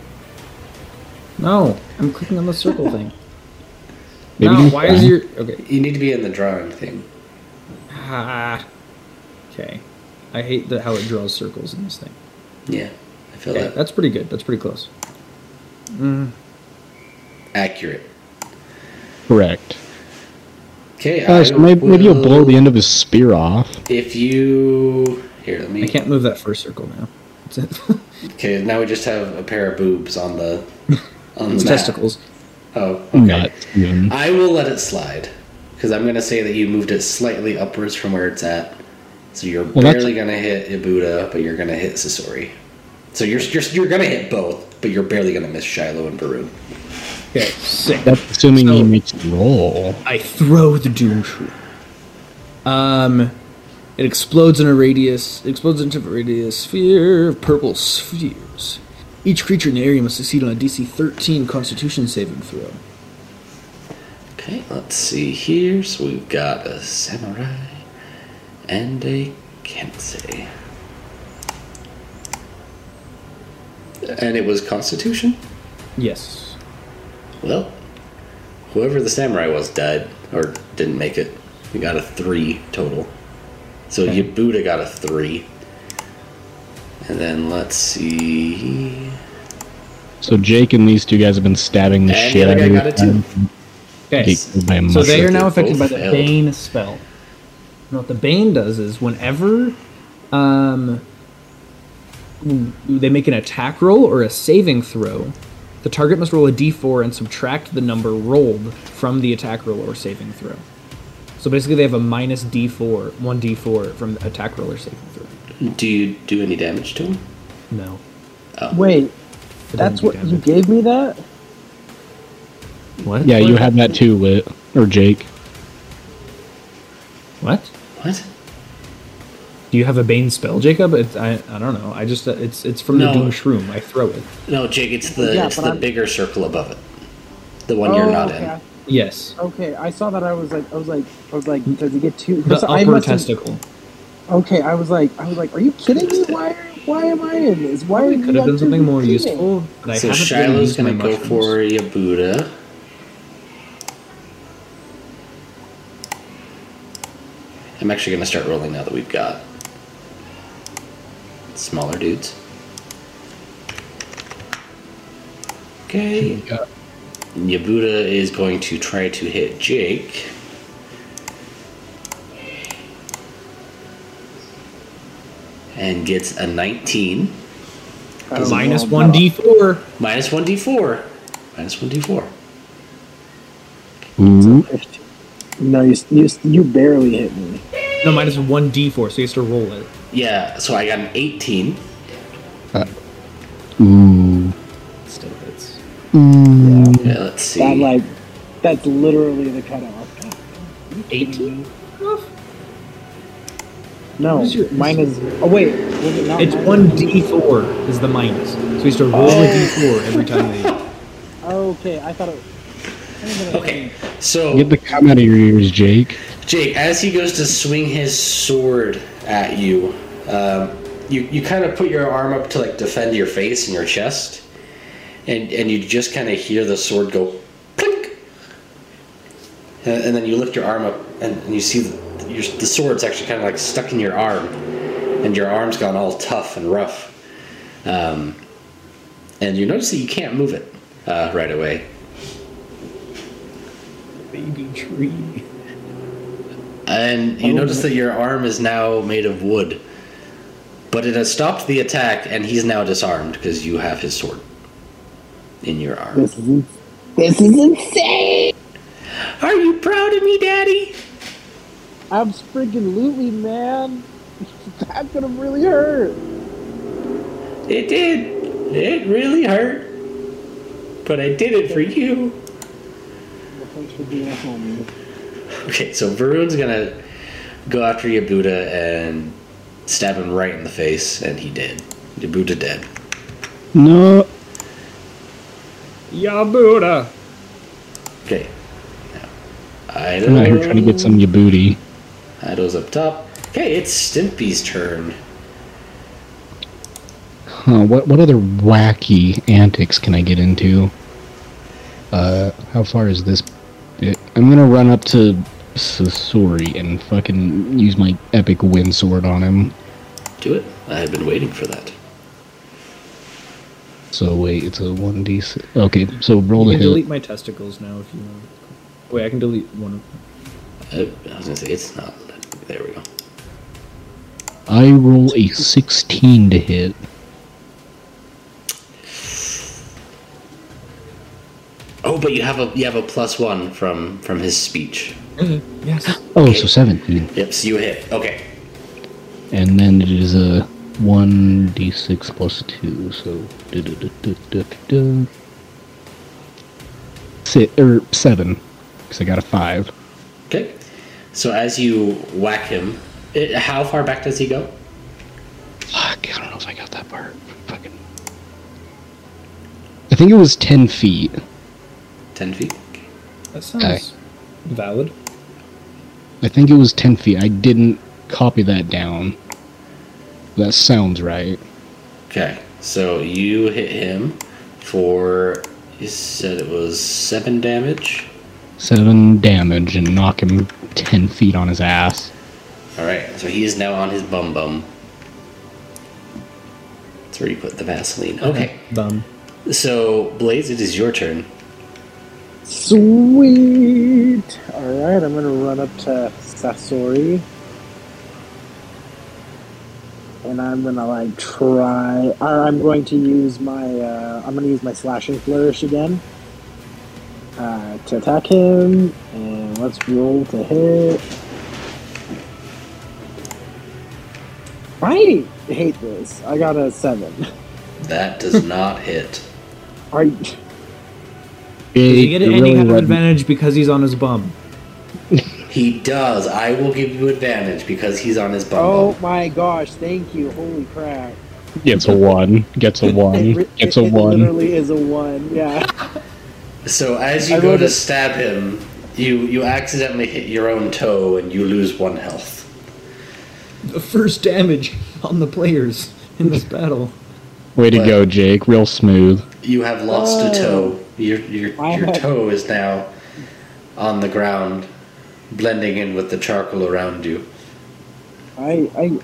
No, I'm clicking on the circle thing. Maybe No, do why is five. your okay? You need to be in the drawing thing. Ah. Okay. I hate the, how it draws circles in this thing. Yeah, I feel Okay, that. that's pretty good. That's pretty close. Mm. Accurate. Correct. Okay, Uh, I so maybe, maybe you'll blow will- the end of his spear off. If you here, let me. I can't move that first circle now. That's it. Okay, now we just have a pair of boobs on the on It's the map. testicles. Oh, okay. Nuts, even. I will let it slide because I'm gonna say that you moved it slightly upwards from where it's at, so you're Well, that's- barely gonna hit Ibuda, but you're gonna hit Sasori. So you're you're you're gonna hit both, but you're barely gonna miss Shiloh and Baru. Okay, sick. That's assuming So- he makes a roll. I throw the Doom Shrew. Um, it explodes in a radius. It explodes into a radius sphere of purple spheres. Each creature in the area must succeed on a D C thirteen Constitution saving throw. Okay, let's see here. So we've got a samurai and a kensei. And it was Constitution? Yes. Well, whoever the samurai was died, or didn't make it. We got a three total. So Okay. Yabuda got a three. And then let's see. So Jake and these two guys have been stabbing the And shit the out other of guy got it too. Okay. Jake killed by a So they mushroom. are now They affected by both the failed. Bane spell. And what the Bane does is whenever um, they make an attack roll or a saving throw, the target must roll a d four and subtract the number rolled from the attack roll or saving throw. So basically they have a minus d four, one d four from the attack roll or saving throw. Do you do any damage to him? No. Wait, It that's doesn't what do you damage. gave me that? What? Yeah, you have that too, Lit. Or Jake. What? What? Do you have a Bane spell, Jacob? It's, I I don't know. I just uh, it's it's from No. the Doom Shroom. I throw it. No, Jake, it's the Yeah, it's but the I'm- bigger circle above it. The one you're not okay. in. Yes. Okay, I saw that. I was like, I was like, I was like, does he get two? The I upper must have- testicle. Okay, I was like, I was like, are you kidding me? Why? Why am I in this? Why are Probably you could have got done something two more females? useful, but I So haven't really Shiloh's used my gonna go mushrooms. for Yabuda. I'm actually gonna start rolling now that we've got smaller dudes. Okay. Yeah. Yabuda is going to try to hit Jake. And gets a nineteen. Oh, Minus well, one no. d four. Minus one d four. Minus one d four. Ooh. No, you, you you barely hit me. No, minus one d four. So he has to roll it. Yeah, so I got an eighteen. Ooh. Still hits. Ooh. Yeah, let's see. That like, that's literally the cutoff. Eighteen. No, What is your- mine is. Oh wait, was it not? It's minus one d four is the minus. So he has to roll a d four every time they. Okay, I thought it. Okay, so Get the cum out of your ears, Jake. Jake, as he goes to swing his sword at you, um, you you kind of put your arm up to like defend your face and your chest, and and you just kind of hear the sword go clink, and, and then you lift your arm up and, and you see the, your, the sword's actually kind of like stuck in your arm, and your arm's gone all tough and rough, um, and you notice that you can't move it uh, right away. Baby tree. And you notice that your arm is now made of wood. But it has stopped the attack, and he's now disarmed because you have his sword in your arm. This is in- this is insane. Are you proud of me, Daddy? Absolutely, man. That could have really hurt. It did. It really hurt. But I did it for you. Thanks for being a homie. Okay, so Varun's gonna go after Yabuta and stab him right in the face, and he did. Yabuta dead. No. Yabuta! Okay. Now, Ido. I'm out here trying to get some Yabuti. Ido's up top. Okay, it's Stimpy's turn. Huh, what what other wacky antics can I get into? Uh, how far is this bit? I'm gonna run up to Sasori and fucking use my epic wind sword on him. Do it. I have been waiting for that. So wait, it's a one d six. Okay, so roll You the can delete hit. my testicles now if you want. Wait, I can delete one of them. I, I was gonna say, it's not. There we go. I roll a sixteen to hit. Oh, but you have a you have a plus one from from his speech. Yes. Oh, so seventeen. Yep, so you hit. Okay. And then it is a one d six plus two, so da da da da da da. Six or seven, because I got a five. Okay. So as you whack him, it, how far back does he go? Fuck, I don't know if I got that part. Fucking. I think it was ten feet. Ten feet. That sounds Okay. valid. I think it was ten feet. I didn't copy that down. That sounds right. Okay. So you hit him for. You said it was seven damage. Seven damage and knock him ten feet on his ass. All right. So he is now on his bum bum. That's where you put the Vaseline. Okay. Bum. So Blaze, it is your turn. Sweet! Alright, I'm gonna run up to Sasori. And I'm gonna like try. Or I'm going to use my. Uh, I'm gonna use my slashing flourish again. Uh, to attack him. And let's roll to hit. I hate this. I got a seven. That does not hit. Are you. Does he get You're any really kind of letting- advantage because he's on his bum? He does. I will give you advantage because he's on his bum Oh bum. my gosh, thank you. Holy crap. Gets a one. Gets a It, one. re- Gets it, a it one. literally is a one, yeah. So as you I go wrote to it- stab him, you you accidentally hit your own toe and you lose one health. The first damage on the players in this battle. Way to What? go, Jake. Real smooth. You have lost Oh. a toe. Your your I your had- toe is now on the ground, blending in with the charcoal around you. I, I,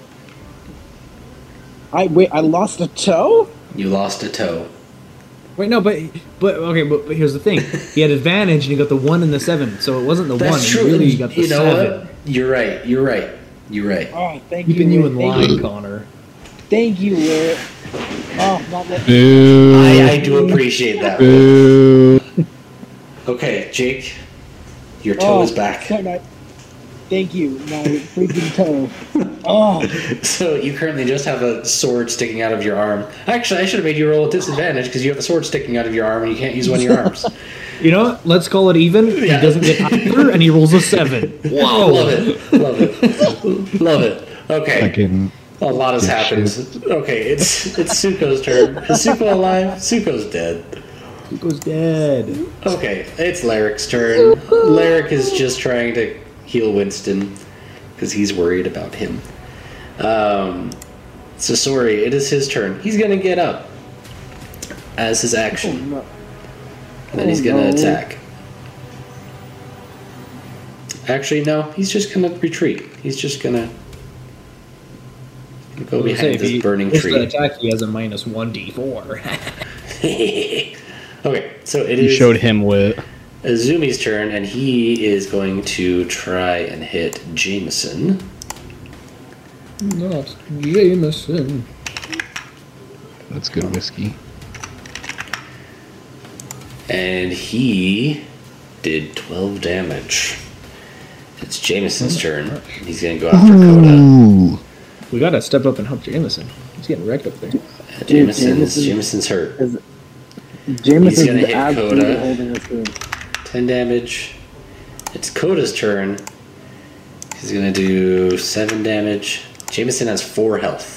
I, wait, I lost a toe? You lost a toe. Wait, no, but but okay, but, but here's the thing: he had advantage, and he got the one and the seven, so it wasn't the That's one. true. He really got the you know seven. what? You're right. You're right. You're right. Oh, thank Keeping you. you in thank line, You. Connor. Thank you, Lyric. Oh, not let Boo. I, I do appreciate that. Boo. Okay, Jake, your toe oh, is back. so nice. Thank you, my freaking toe. Oh, So you currently just have a sword sticking out of your arm. Actually, I should have made you roll a disadvantage because you have a sword sticking out of your arm and you can't use one of your arms. You know what? Let's call it even. Yeah. He doesn't get either, and he rolls a seven. Whoa! Love it. Love it. Love it. Okay. Fucking. A lot has Good happened. Okay, it's it's Suko's turn. Is Suko alive? Suko's dead. Goes dead. Okay, it's Laric's turn. Laric is just trying to heal Winston because he's worried about him. Um, Sasori, it is his turn. He's gonna get up as his action. no. And then he's Oh, gonna no. attack. Actually, no. He's just gonna retreat. He's just gonna go I was gonna say, behind if this he burning hits tree. the attack, he has a minus one d four. Okay, so it You is showed him with. Azumi's turn, and he is going to try and hit Jameson. Not Jameson. That's good whiskey. And he did twelve damage. It's Jameson's turn. He's going to go after Coda. Ooh. We gotta step up and help Jameson. He's getting wrecked up there. Uh, Jameson's, Jameson- Jameson's hurt. Is, He's Jameson's gonna hit absolutely Coda. holding this room. ten damage. It's Coda's turn. He's gonna do seven damage. Jameson has four health.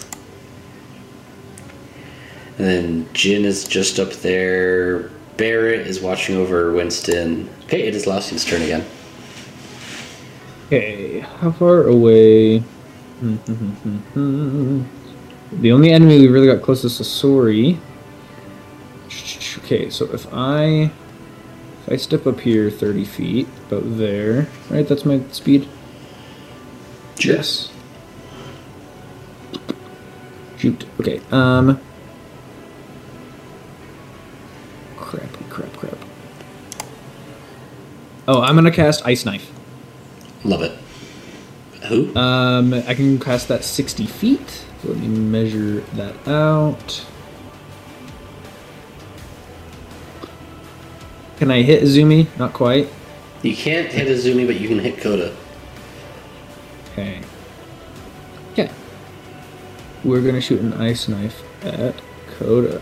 And then Jin is just up there. Barrett is watching over Winston. Okay, it is Lausian's turn again. Okay, how far away? The only enemy we really got closest to Sasori. Okay, so if I if I step up here thirty feet, about there, right? That's my speed. Sure. Yes. Shoot. Okay. Um. Crap! Crap! Crap! Oh, I'm gonna cast Ice Knife. Love it. Who? Um, I can cast that sixty feet. So let me measure that out. Can I hit Izumi? Not quite. You can't hit Izumi, but you can hit Coda. Okay. Okay. We're gonna shoot an ice knife at Coda.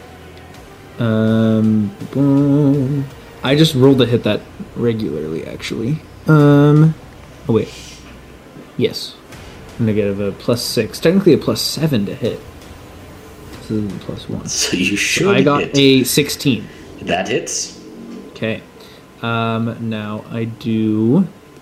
Um, boom. I just rolled to hit that regularly, actually. Um, oh wait. Yes. I'm gonna get a plus six. Technically a plus seven to hit. This is a plus one. So you should So I got hit. a sixteen. That hits. Okay. Um, now I do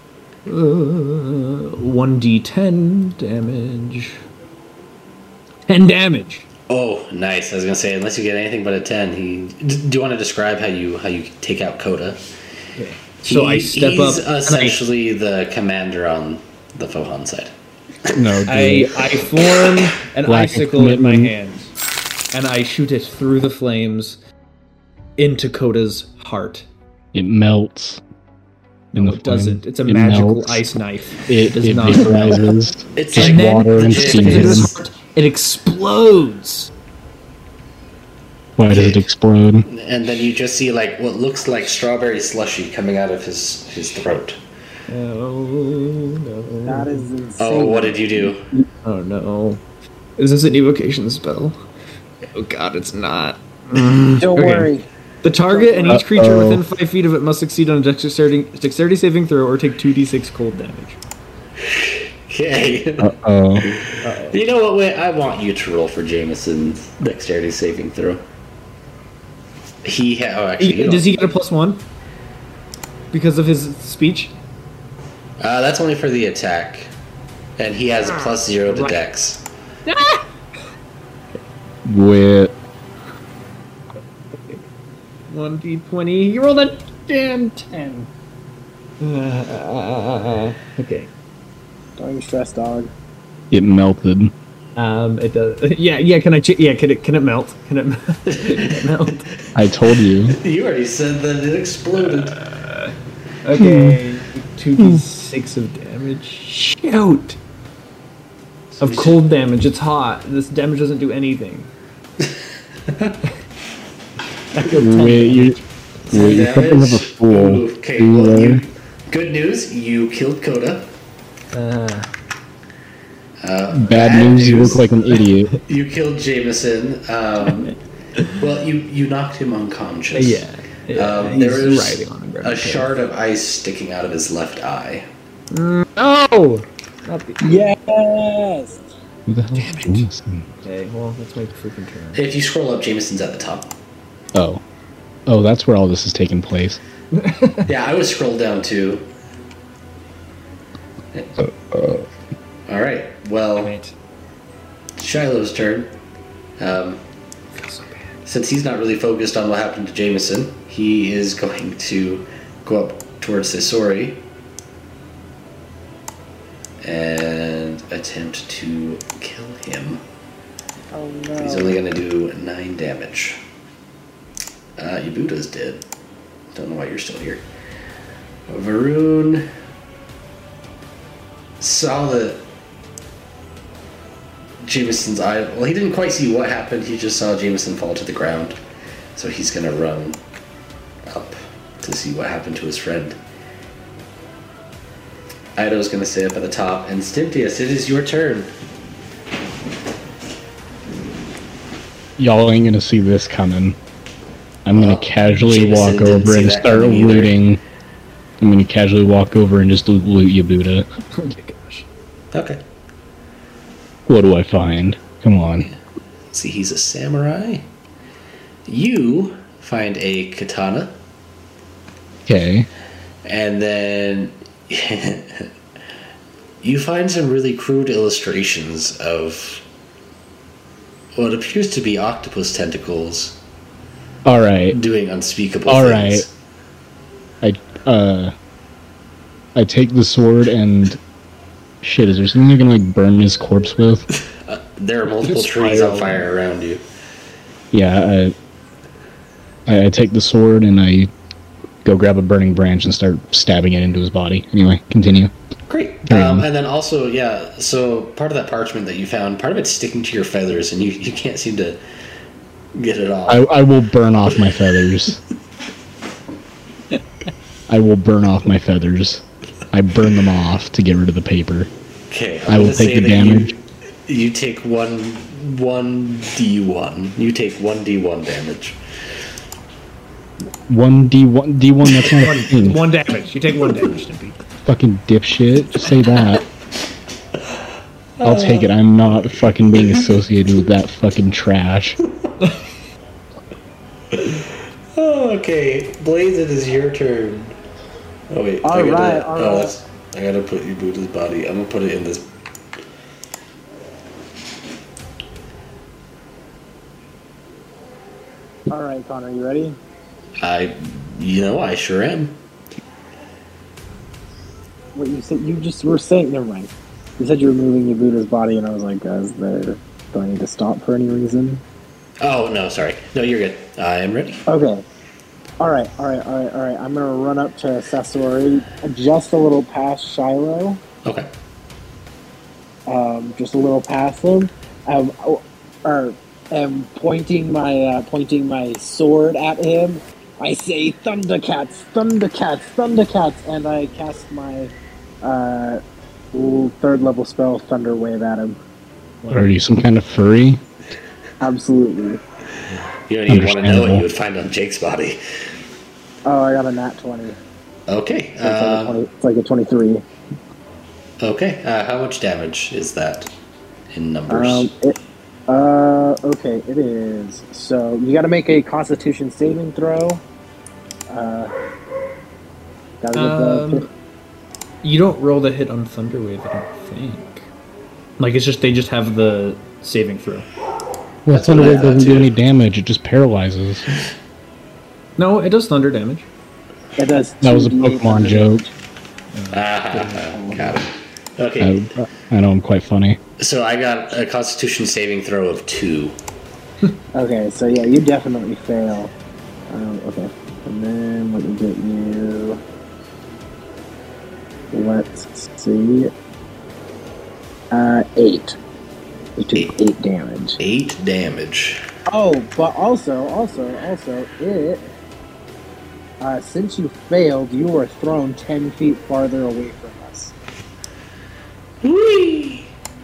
uh, one d ten damage. ten damage. Oh, nice. I was gonna say, unless you get anything but a ten, he. D- do you want to describe how you how you take out Coda? Okay. So He- I step he's up. and I- essentially the commander on the Fohan side. No, dude. I, I form an Lack of icicle in my commitment. hands, and I shoot it through the flames into Coda's heart. It melts. in No, the it doesn't. flame. It's a It magical melts. ice knife. It, does it not vaporizes. It's Just like then water and legit it, steam. is- his heart, it explodes. Why does it explode? And then you just see like what looks like strawberry slushy coming out of his his throat. Oh no! That is insane. Oh, what did you do? Oh no! Is this an evocation spell? Oh god, it's not. Mm. Don't Okay. worry. The target and each creature Uh-oh. within five feet of it must succeed on a dexterity, dexterity saving throw or take two d six cold damage. Okay. Uh oh. You know what? Wait, I want you to roll for Jameson's dexterity saving throw. He ha- oh actually you Does don't- he get a plus one because of his speech? Uh, that's only for the attack, and he has a plus zero to Right. dex. With One d twenty. You rolled a damn ten. Uh, okay. Don't you stress, dog. it melted. Um, it does. Yeah, yeah. Can I? Ch- yeah. Can it? Can it melt? Can it, can it melt? I told you. You already said that it exploded. Okay. Two d six of damage. Shoot. Of cold damage. It's hot. This damage doesn't do anything. I feel ten Wait, you. damage. Wait, you're something of a fool. Ooh, okay, You well, were- you, good news, you killed Coda. Uh, Uh, Bad news, you look like an idiot. You killed Jameson. Um, well, you, you knocked him unconscious. yeah. yeah Um, he's there was riding on a, ground. a shard of ice sticking out of his left eye. Oh. Not the- Yes! Who the hell is Jameson? Okay. Well, that's my freaking turn. If you scroll up, Jameson's at the top. Oh. Oh, that's where all this is taking place. Yeah, I was scrolled down too. All right. Well, Wait. Shiloh's turn. Um, since he's not really focused on what happened to Jameson, he is going to go up towards Sisori and attempt to kill him. Oh He's no. only going to do nine damage. Uh, Ibuta's dead. Don't know why you're still here. Varun saw that Jameson's eye. Well, he didn't quite see what happened. He just saw Jameson fall to the ground. So he's gonna run up to see what happened to his friend. Ido's gonna stay up at the top, and Stymptius, it is your turn. Y'all ain't gonna see this coming. I'm gonna Well, casually Jameson walk didn't over see and that start coming either. looting. I'm gonna casually walk over and just loot Yabuta. Oh my gosh. Okay. What do I find? Come on. See, he's a samurai. You find a katana, Okay. and then you find some really crude illustrations of what appears to be octopus tentacles Alright. doing unspeakable All things. I uh I take the sword and shit, is there something I can like burn his corpse with? Uh, there are multiple Just trees fire on fire around you. Yeah, I, I I take the sword and I go grab a burning branch and start stabbing it into his body. Anyway, continue. Great. Carry Um, on. and then also, yeah, so part of that parchment that you found, part of it's sticking to your feathers, and you, you can't seem to get it off. I, I will burn off my feathers. I will burn off my feathers. I burn them off to get rid of the paper. Okay, I will gonna take say the that you- damage. You, take one, one d one. You take one d one damage. One D one D one. That's not a thing. One damage. You take one damage, Snippy. Fucking dipshit. Just say that. I'll take it. I'm not fucking being associated with that fucking trash. Oh, okay, Blaze, it is your turn. Oh wait, I All gotta, right, all oh, right. that's, I gotta put Yabuda's body. I'm gonna put it in this. All right, Connor, you ready? I, you know, I sure am. What you said? You just were saying. Never mind. You said you were moving Yabuda's body, and I was like, uh, "Is there? Do I need to stop for any reason?" Oh no, sorry. No, you're good. I am ready. Okay. All right, all right, all right, all right. I'm gonna run up to Sasori, just a little past Shiloh, Okay. um, just a little past him, um, or am pointing my uh, pointing my sword at him. I say, "Thundercats, Thundercats, Thundercats," and I cast my uh, third level spell, Thunder Wave, at him. What are you, some kind of furry? Absolutely. You don't even want to know what Understandable. you would find on Jake's body. Oh, I got a nat twenty. Okay. So it's, like a Um, twenty it's like a twenty-three. okay. Uh, how much damage is that in numbers? Um, it, uh, okay, it is. So you got to make a Constitution saving throw. Uh, gotta get Um, the. You don't roll the hit on Thunderwave, I don't think. Like, it's just, they just have the saving throw. Well, That's what I Thunderwave had, doesn't do too. any damage. It just paralyzes. No, it does thunder damage. It does. That was a two d eight Pokemon joke. Ah, got it. Okay. I, I know I'm quite funny. So I got a Constitution saving throw of two. Okay, so yeah, you definitely fail. Um, okay, and then let me get you. Let's see. Uh, eight. You took Eight. eight damage. Eight damage. Oh, but also, also, also, it. Uh, since you failed, you were thrown ten feet farther away from us. Whee!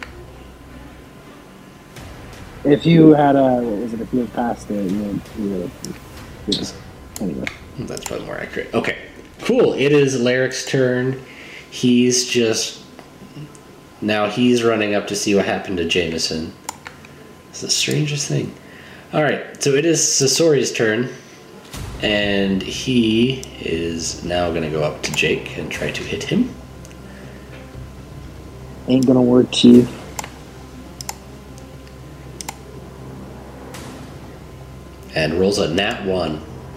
If you had uh, what was it? If you had passed it, you would. You would you just, anyway. That's probably more accurate. Okay. Cool. It is Larrick's turn. He's just. Now he's running up to see what happened to Jameson. It's the strangest thing. Alright, so it is Sasori's turn. And he is now going to go up to Jake and try to hit him. Ain't gonna work, Chief. And rolls a nat one.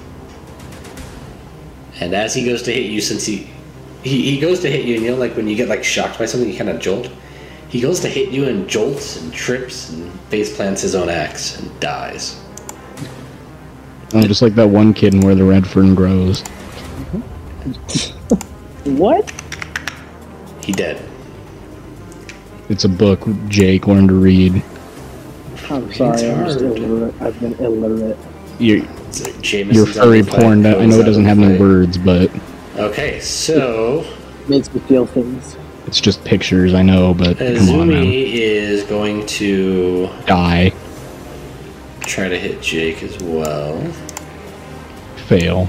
And as he goes to hit you, since he, he he goes to hit you, and you know, like when you get like shocked by something, you kind of jolt. He goes to hit you and jolts and trips and face plants his own axe and dies. Oh, just like that one kid in Where the Red Fern Grows. What? He dead. It's a book Jake learned to read. I'm sorry, I'm just hard. illiterate. I've been illiterate. You're, So you're Jameson's furry on the fight, porn. I Cody's know it on doesn't the have any fight. words, but Okay, so Makes me feel things. it's just pictures, I know, but come on, man. Azumi is going to Die. try to hit Jake as well. fail.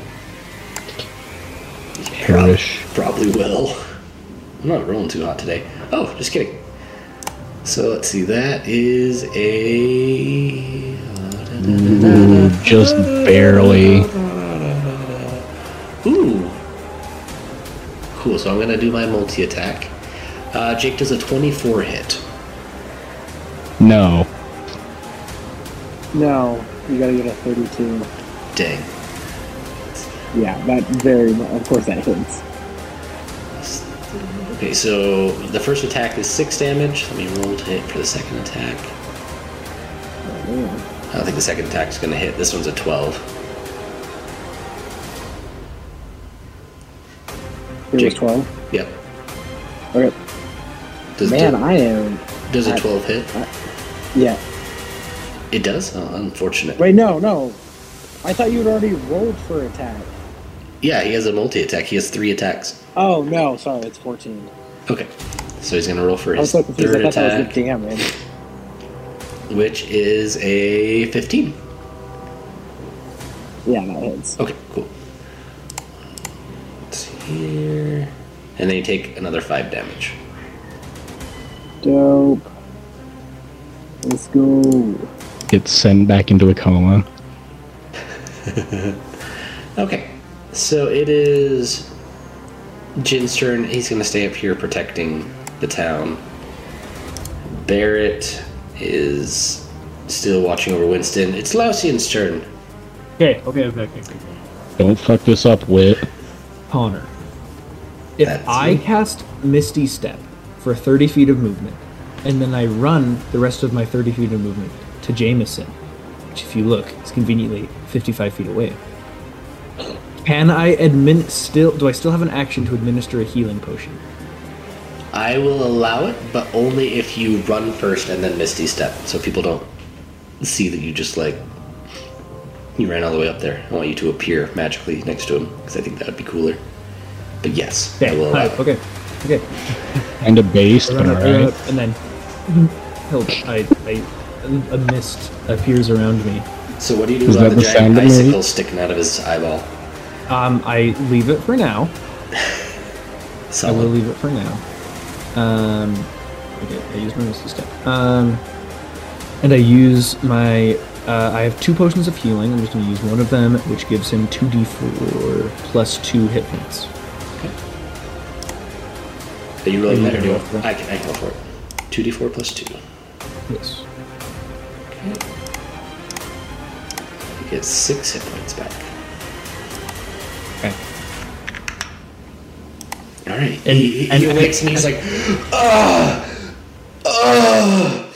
Perish. Probably will. I'm not rolling too hot today. Oh, just kidding. So let's see. That is a. Ooh, just barely. Ooh. Cool. So I'm gonna do my multi attack. Uh, Jake does a twenty-four hit. No. No, you gotta get a thirty-two. Dang. Yeah, that very much. Of course, that hits. Okay, so the first attack is six damage. Let me roll to hit for the second attack. Oh, man. I don't think the second attack is going to hit. This one's a twelve. It was Jake. twelve. Yep. Okay. Does Man, do- I am. does a I- twelve hit? Yeah. It does? Oh, unfortunate. Wait, no, no. I thought you had already rolled for attack. Yeah, he has a multi attack. He has three attacks. Oh no, sorry, it's fourteen. Okay. So he's going to roll for I was his so confused. third I thought that was attack, the damage. which is a fifteen. Yeah, that hits. Okay, cool. Let's see here. And then you take another five damage. Dope. Let's go. Gets sent back into a coma. Okay. So it is Jin's turn. He's going to stay up here protecting the town. Barrett is still watching over Winston. It's Laucian's turn. Okay, okay, okay, okay. okay. Don't fuck this up, Wit. Connor. If That's I you. cast Misty Step for thirty feet of movement, and then I run the rest of my thirty feet of movement to Jameson, which, if you look, is conveniently fifty-five feet away, can I admin still? Do I still have an action to administer a healing potion? I will allow it, but only if you run first and then Misty Step, so people don't see that you just like you ran all the way up there. I want you to appear magically next to him because I think that would be cooler. But yes, I Okay, will allow alright, it. okay, okay. Kinda based, I but run up, I run alright. up, and then help. I, I, a mist appears around me. So what do you do Is about that the the giant sound it made? icicle sticking out of his eyeball? Um, I leave it for now. I will Solid. leave it for now. Um, okay, I use my Misty Step. Um, and I use my. Uh, I have two potions of healing. I'm just going to use one of them, which gives him two d four plus two hit points. Are you rolling You that or can do you roll want? for it. I can, I can go for it. two d four plus two. Yes. He gets six hit points back. Okay. Alright. And- he he, and- he awakes and he's like, ah! Ah!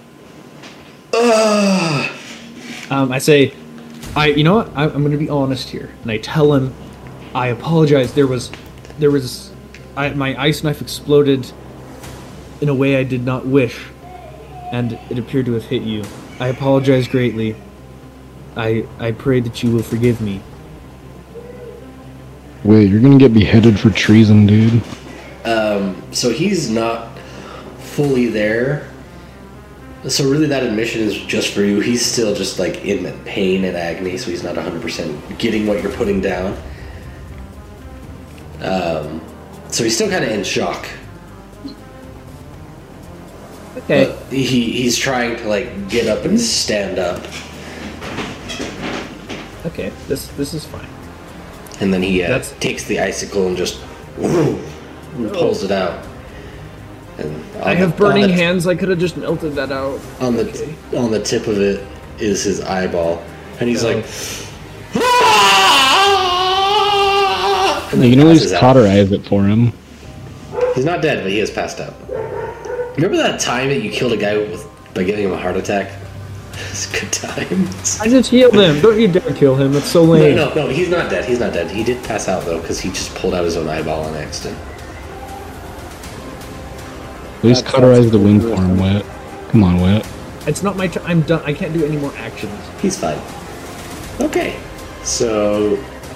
Ah! Um, I say, I. You know what? I, I'm going to be honest here, and I tell him, I apologize. There was, there was, I, my ice knife exploded in a way I did not wish, and it appeared to have hit you. I apologize greatly. I I pray that you will forgive me. Wait, you're gonna get beheaded for treason, dude. Um, so he's not fully there. So really that admission is just for you. He's still just like in pain and agony, so he's not one hundred percent getting what you're putting down. Um, so he's still kind of in shock. Okay. But he, he's trying to like get up and stand up. Okay. This this is fine. And then he uh, That's- takes the icicle and just whoo, and pulls it out. And on I the- have burning on the, hands. I could have just melted that out. On the Okay. on the tip of it is his eyeball, and he's Oh. like, "Ah!" And then You can always passes out. cauterize it for him. He's not dead, but he has passed out. Remember that time that you killed a guy with by giving him a heart attack? It's good times. I just healed him. Don't you dare kill him. That's so No, lame. no, no, he's not dead. He's not dead. He did pass out though, because he just pulled out his own eyeball on accident. At least That's- cauterize that's the wind cool. for him, Wet. Come on, Wet. It's not my turn. I'm done. I can't do any more actions. He's fine. Okay, so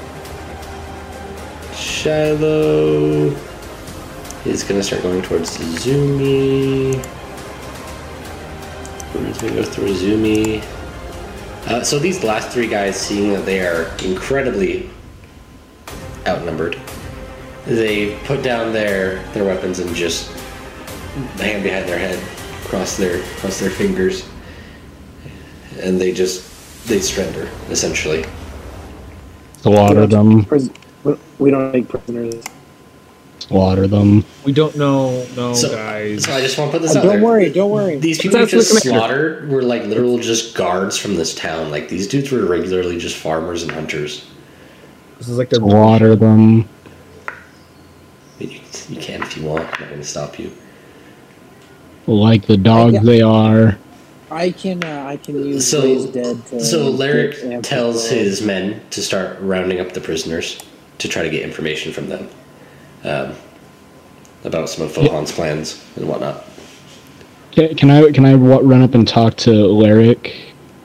Shiloh is gonna start going towards Zumi. We're gonna go through Zumi. Uh, so these last three guys, seeing that they are incredibly outnumbered, they put down their, their weapons and just hand behind their head, cross their cross their fingers, and they just they surrender essentially. Slaughter them. Pris- we don't take prisoners. Slaughter them. We don't know, no, So, guys. so I just want to put this Oh, out don't there. worry, don't worry. These people we Let's ask just the commander. slaughtered were like literal just guards from this town. Like these dudes were regularly just farmers and hunters. This is like their Slaughter them. I mean, you, you can if you want. I'm not going to stop you. Like the dogs Yeah. they are. I can uh, I can use So- Raise Dead to So get Lyric amp tells control. his men to start rounding up the prisoners to try to get information from them um, about some of Fohan's plans and whatnot. Can, can I can I wa- run up and talk to Lyric?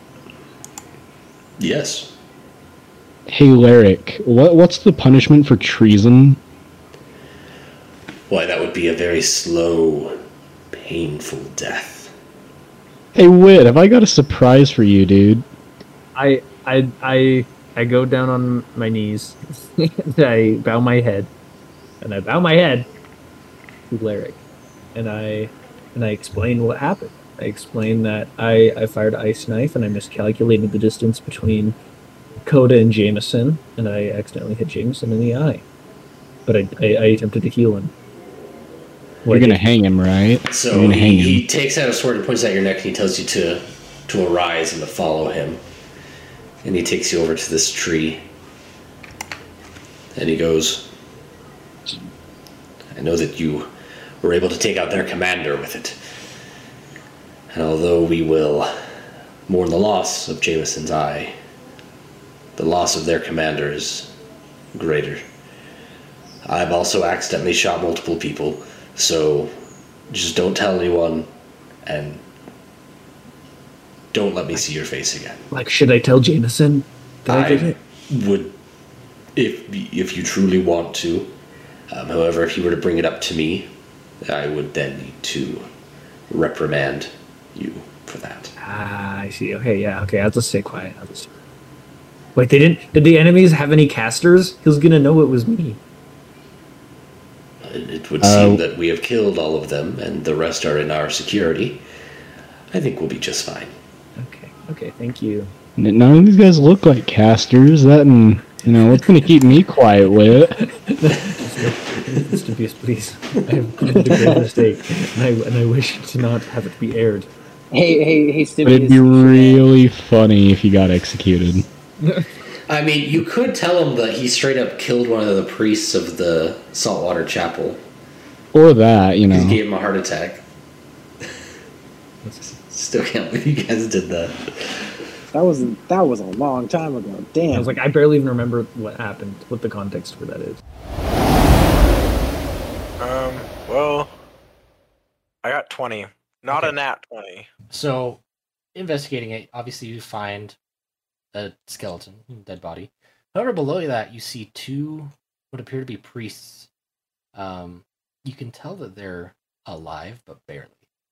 Yes. Hey Lyric, what what's the punishment for treason? Why, that would be a very slow, painful death. Hey Wit, have I got a surprise for you, dude? I I I I go down on my knees. and I bow my head, and I bow my head to Lyric, and I and I explain what happened. I explain that I I fired Ice Knife and I miscalculated the distance between Coda and Jameson, and I accidentally hit Jameson in the eye. But I I, I attempted to heal him. You're gonna hang him, right? So You're gonna hang he, him. he takes out a sword and points at your neck and he tells you to, to arise and to follow him. And he takes you over to this tree. And he goes, I know that you were able to take out their commander with it. And although we will mourn the loss of Jameson's eye, the loss of their commander is greater. I've also accidentally shot multiple people, so just don't tell anyone and don't let me see your face again. Like, should I tell Jameson that I, did I it? would, if if you truly want to. Um, however, if you were to bring it up to me, I would then need to reprimand you for that. Ah, I see. Okay, yeah. Okay, I'll just stay quiet. I'll just. Wait, they didn't. Did the enemies have any casters? He was gonna know it was me. It, it would Uh, seem that we have killed all of them, and the rest are in our security. I think we'll be just fine. Okay. Okay. Thank you. N- None of these guys look like casters. That and you know what's gonna keep me quiet, Wit? Mister Beast, please. I have committed a great mistake, and I and I wish to not have it be aired. Hey, hey, hey, But it'd Stivius, be you should, uh, really funny if you got executed. I mean, you could tell him that he straight up killed one of the priests of the Saltwater Chapel. Or that, you He know. gave him a heart attack. Still can't believe you guys did that. That was that was a long time ago. Damn. I was like, I barely even remember what happened, what the context for that is. Um, well, I got twenty. Not a nat twenty. So, investigating it, obviously you find a skeleton, dead body. However, below that you see two what appear to be priests. Um, you can tell that they're alive, but barely.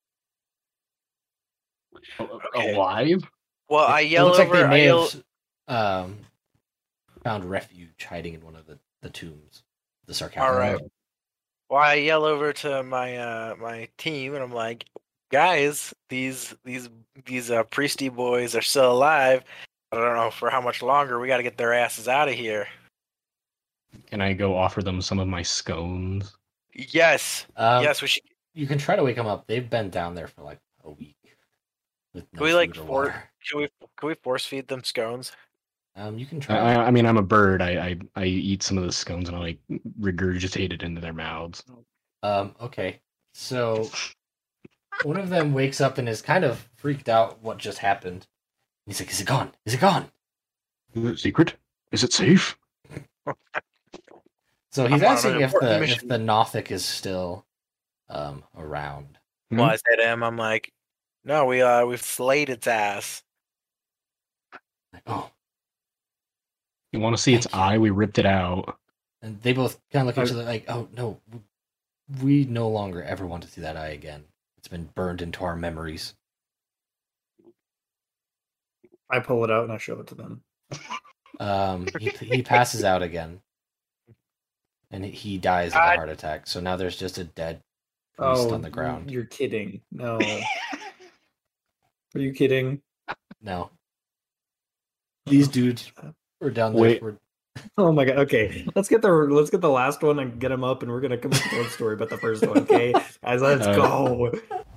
Okay. Alive? Well, I It yell looks over. like they I may yell. have um, found refuge hiding in one of the, the tombs. The sarcophagus. All right. Well, I yell over to my uh my team, and I'm like, guys, these these these uh, priesty boys are still alive. I don't know for how much longer. We got to get their asses out of here. Can I go offer them some of my scones? Yes, Um, yes. We should. You can try to wake them up. They've been down there for like a week. With no Can we like food or for, water. can we can we force feed them scones? Um, you can I, try. I I mean, I'm a bird. I, I I eat some of the scones and I like regurgitate it into their mouths. Um, okay. So one of them wakes up and is kind of freaked out what just happened. He's like, is it gone? Is it gone? Is it secret? Is it safe? So he's I'm on asking an if important the mission. if the Nothic is still um around. Hmm? Well, I say to him, I'm like, no, we uh we've slayed its ass. Like, oh. You want to see its Thank you. eye? We ripped it out. And they both kind of look at each other like, oh no, we no longer ever want to see that eye again. It's been burned into our memories. I pull it out and I show it to them. Um, he he passes out again, and he dies of a heart attack. So now there's just a dead priest Oh, on the ground. You're kidding. No. Are you kidding? No, these dudes were down there Wait. for. Oh my god. Okay, let's get the let's get the last one and get him up, and we're gonna come up with one story about the first one. Okay, guys, let's Uh, go.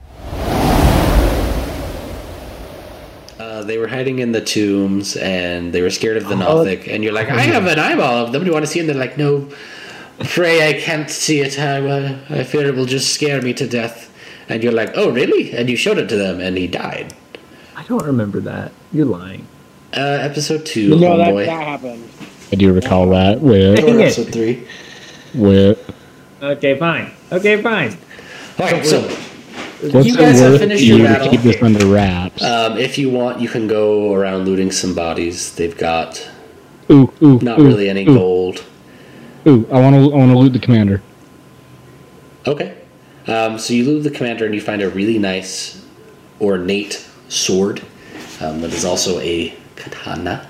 Uh, they were hiding in the tombs, and they were scared of the Oh. Nothic. And you're like, I have an eyeball of them. Do you want to see it? And they're like, no, Frey, I can't see it. I, uh, I fear it will just scare me to death. And you're like, oh, really? And you showed it to them, and he died. I don't remember that. You're lying. Uh, episode two, You know that homeboy. that happened. I do recall that. With Or Dang it. episode three. with Okay, fine. Okay, fine. Okay, so what's you it guys have worth finished you your to battle. keep this under wraps? Um, if you want, you can go around looting some bodies. They've got ooh, ooh, not ooh, really any ooh, gold. Ooh, I want to, I want to loot the commander. Okay. Um, so you loot the commander and you find a really nice, ornate sword um, that is also a katana.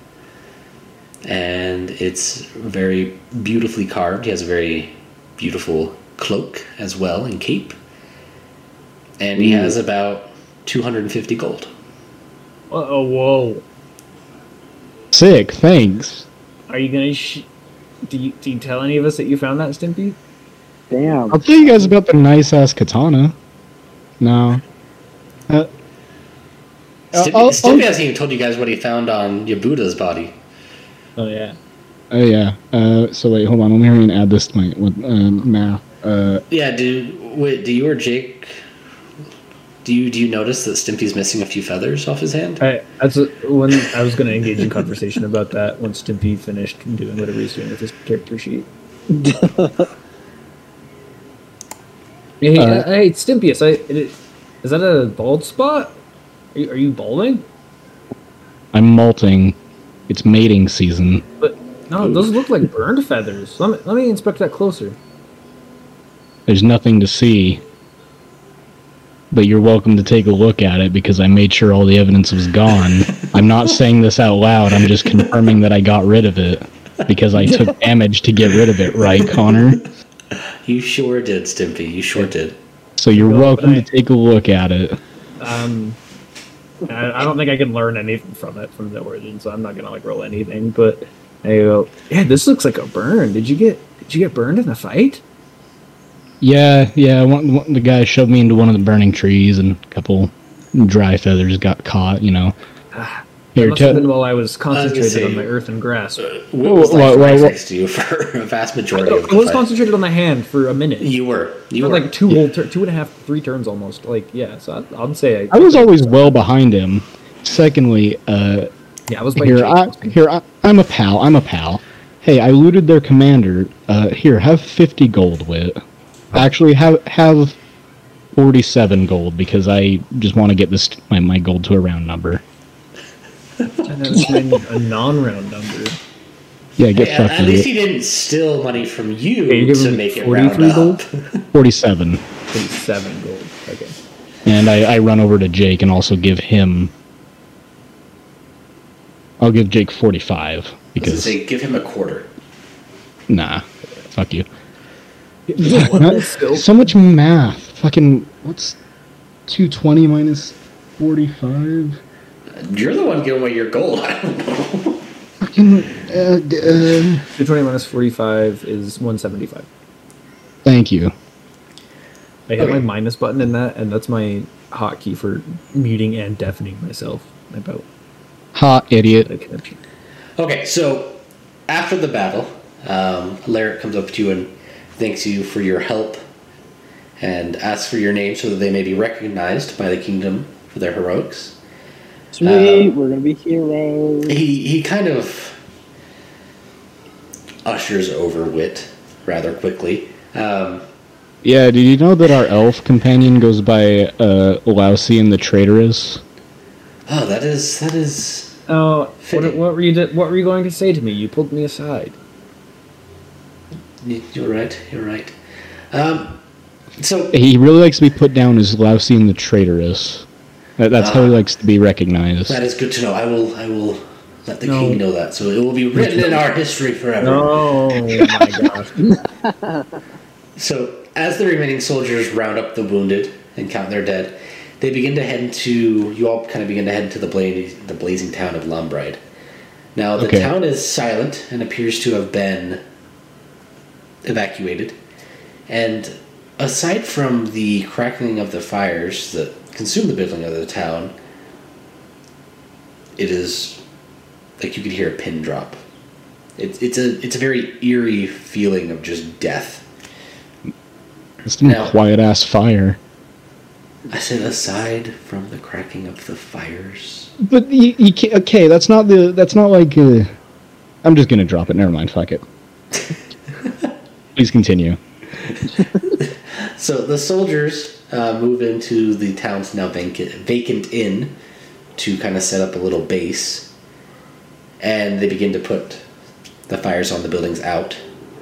And it's very beautifully carved. He has a very beautiful cloak as well and cape. And he has about two hundred fifty gold. Oh, whoa. Sick, thanks. Are you gonna? Sh- do you do you tell any of us that you found that, Stimpy? Damn. I'll tell you guys about the nice ass katana. No. Uh, Stimpy, I'll- Stimpy I'll- hasn't even told you guys what he found on Yabuda's body. Oh yeah. Oh yeah. Uh, so wait, hold on. Let me hurry and add this to my with uh, math. Uh, Yeah, do wait, do you or Jake? Do you do you notice that Stimpy's missing a few feathers off his hand? I that's a, when I was gonna engage in conversation about that when Stimpy finished doing whatever he's doing with his character sheet. Hey, Uh, hey, Stimpius, I, it, is that a bald spot? Are you, are you balding? I'm molting. It's mating season. But no, those look like burned feathers. Let me, let me inspect that closer. There's nothing to see. But you're welcome to take a look at it because I made sure all the evidence was gone. I'm not saying this out loud. I'm just confirming that I got rid of it because I took damage to get rid of it, right, Connor? You sure did, Stimpy. You sure did. So you're No, welcome but I- to take a look at it. Um, I, I don't think I can learn anything from it from the origin, so I'm not gonna like roll anything. But I go, yeah, this looks like a burn. Did you get did you get burned in a fight? Yeah, yeah. One, one, the guy shoved me into one of the burning trees, and a couple dry feathers got caught. You know. That Here, must have tell, been while I was concentrated say- on my earth and grass. Will was Wha- like wha- right wha- next to you for a vast I majority of the was fight. concentrated on the hand for a minute. You were. You For were. like two whole tur- two and a half, three turns almost. Like yeah, so I, I'd say I, I was always well behind him. Secondly, uh, yeah, I was by here, I, Jake. here, I, I'm a pal. I'm a pal. Hey, I looted their commander. Uh, here, have fifty gold, Wit. Actually, have have forty-seven gold because I just want to get this my, my gold to a round number. And that's been a non-round number. Yeah, get Hey, at, fucked at with least it. he didn't steal money from you Okay, you're to giving me make it round forty-three up. gold? forty-seven, Seven gold. Okay. and I, I run over to Jake and also give him. I'll give Jake forty-five Because because say, give him a quarter. nah, fuck you. Still, So much math. Fucking what's two twenty minus forty-five? You're the one giving away your gold. I don't know. Fucking uh, d- uh, two twenty minus forty-five is one seventy-five. thank you. I hit Okay. my minus button in that, and that's my hotkey for muting and deafening myself about Hot idiot. the connection. Okay, so after the battle, um, Larrick comes up to you and thanks you for your help and asks for your name so that they may be recognized by the kingdom for their heroics. Sweet, Um, we're gonna be heroes. He he kind of ushers over Wit rather quickly. Um, Yeah, did you know that our elf companion goes by uh, Lousy and the Traitorous? oh, that is that is. Oh, what, Fitting. what were you do- what were you going to say to me? You pulled me aside. You're right. You're right. Um, so He really likes to be put down as Lousy and the Traitorous. That, that's Ah. how he likes to be recognized. That is good to know. I will. I will let the No. king know that, so it will be written in our history forever. Oh my gosh. So, as the remaining soldiers round up the wounded and count their dead, they begin to head into. You all kind of begin to head into the bla- the blazing town of Lumbride. Now, the Okay. town is silent and appears to have been evacuated. And aside from the crackling of the fires that consume the building of the town, it is like you could hear a pin drop. It's it's a it's a very eerie feeling of just death. It's a Now- quiet ass fire. I said aside from the cracking of the fires. But you, you can't, okay, that's not the that's not like. Uh, I'm just gonna drop it. Never mind. Fuck it. Please continue. So the soldiers uh, move into the town's now vacant, vacant inn to kind of set up a little base, and they begin to put the fires on the buildings out,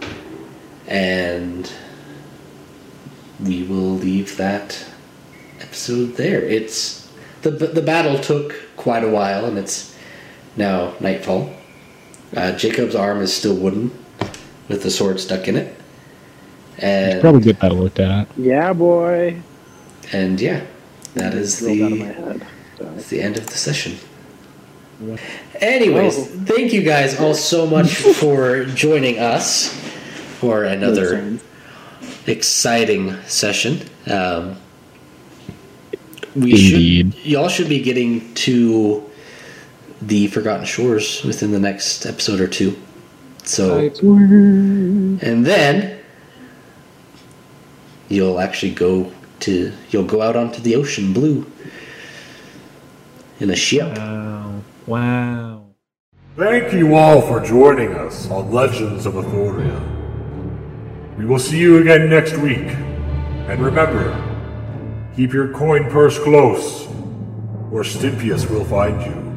and we will leave that episode there. It's the the battle took quite a while, and it's now nightfall. Uh, Jacob's arm is still wooden, with the sword stuck in it, and Probably get that looked at. Yeah, boy. and yeah, that is Rolled out of my the head. that's the end of the session. Anyways, Oh. thank you guys all so much for joining us for another Listen. exciting session. Um, we Indeed. should, y'all should be getting to the Forgotten Shores within the next episode or two. So, and then you'll actually go to you'll go out onto the ocean blue in a ship. Wow. Wow. Thank you all for joining us on Legends of Athoria. We will see you again next week. And remember, keep your coin purse close, or Stimpius will find you.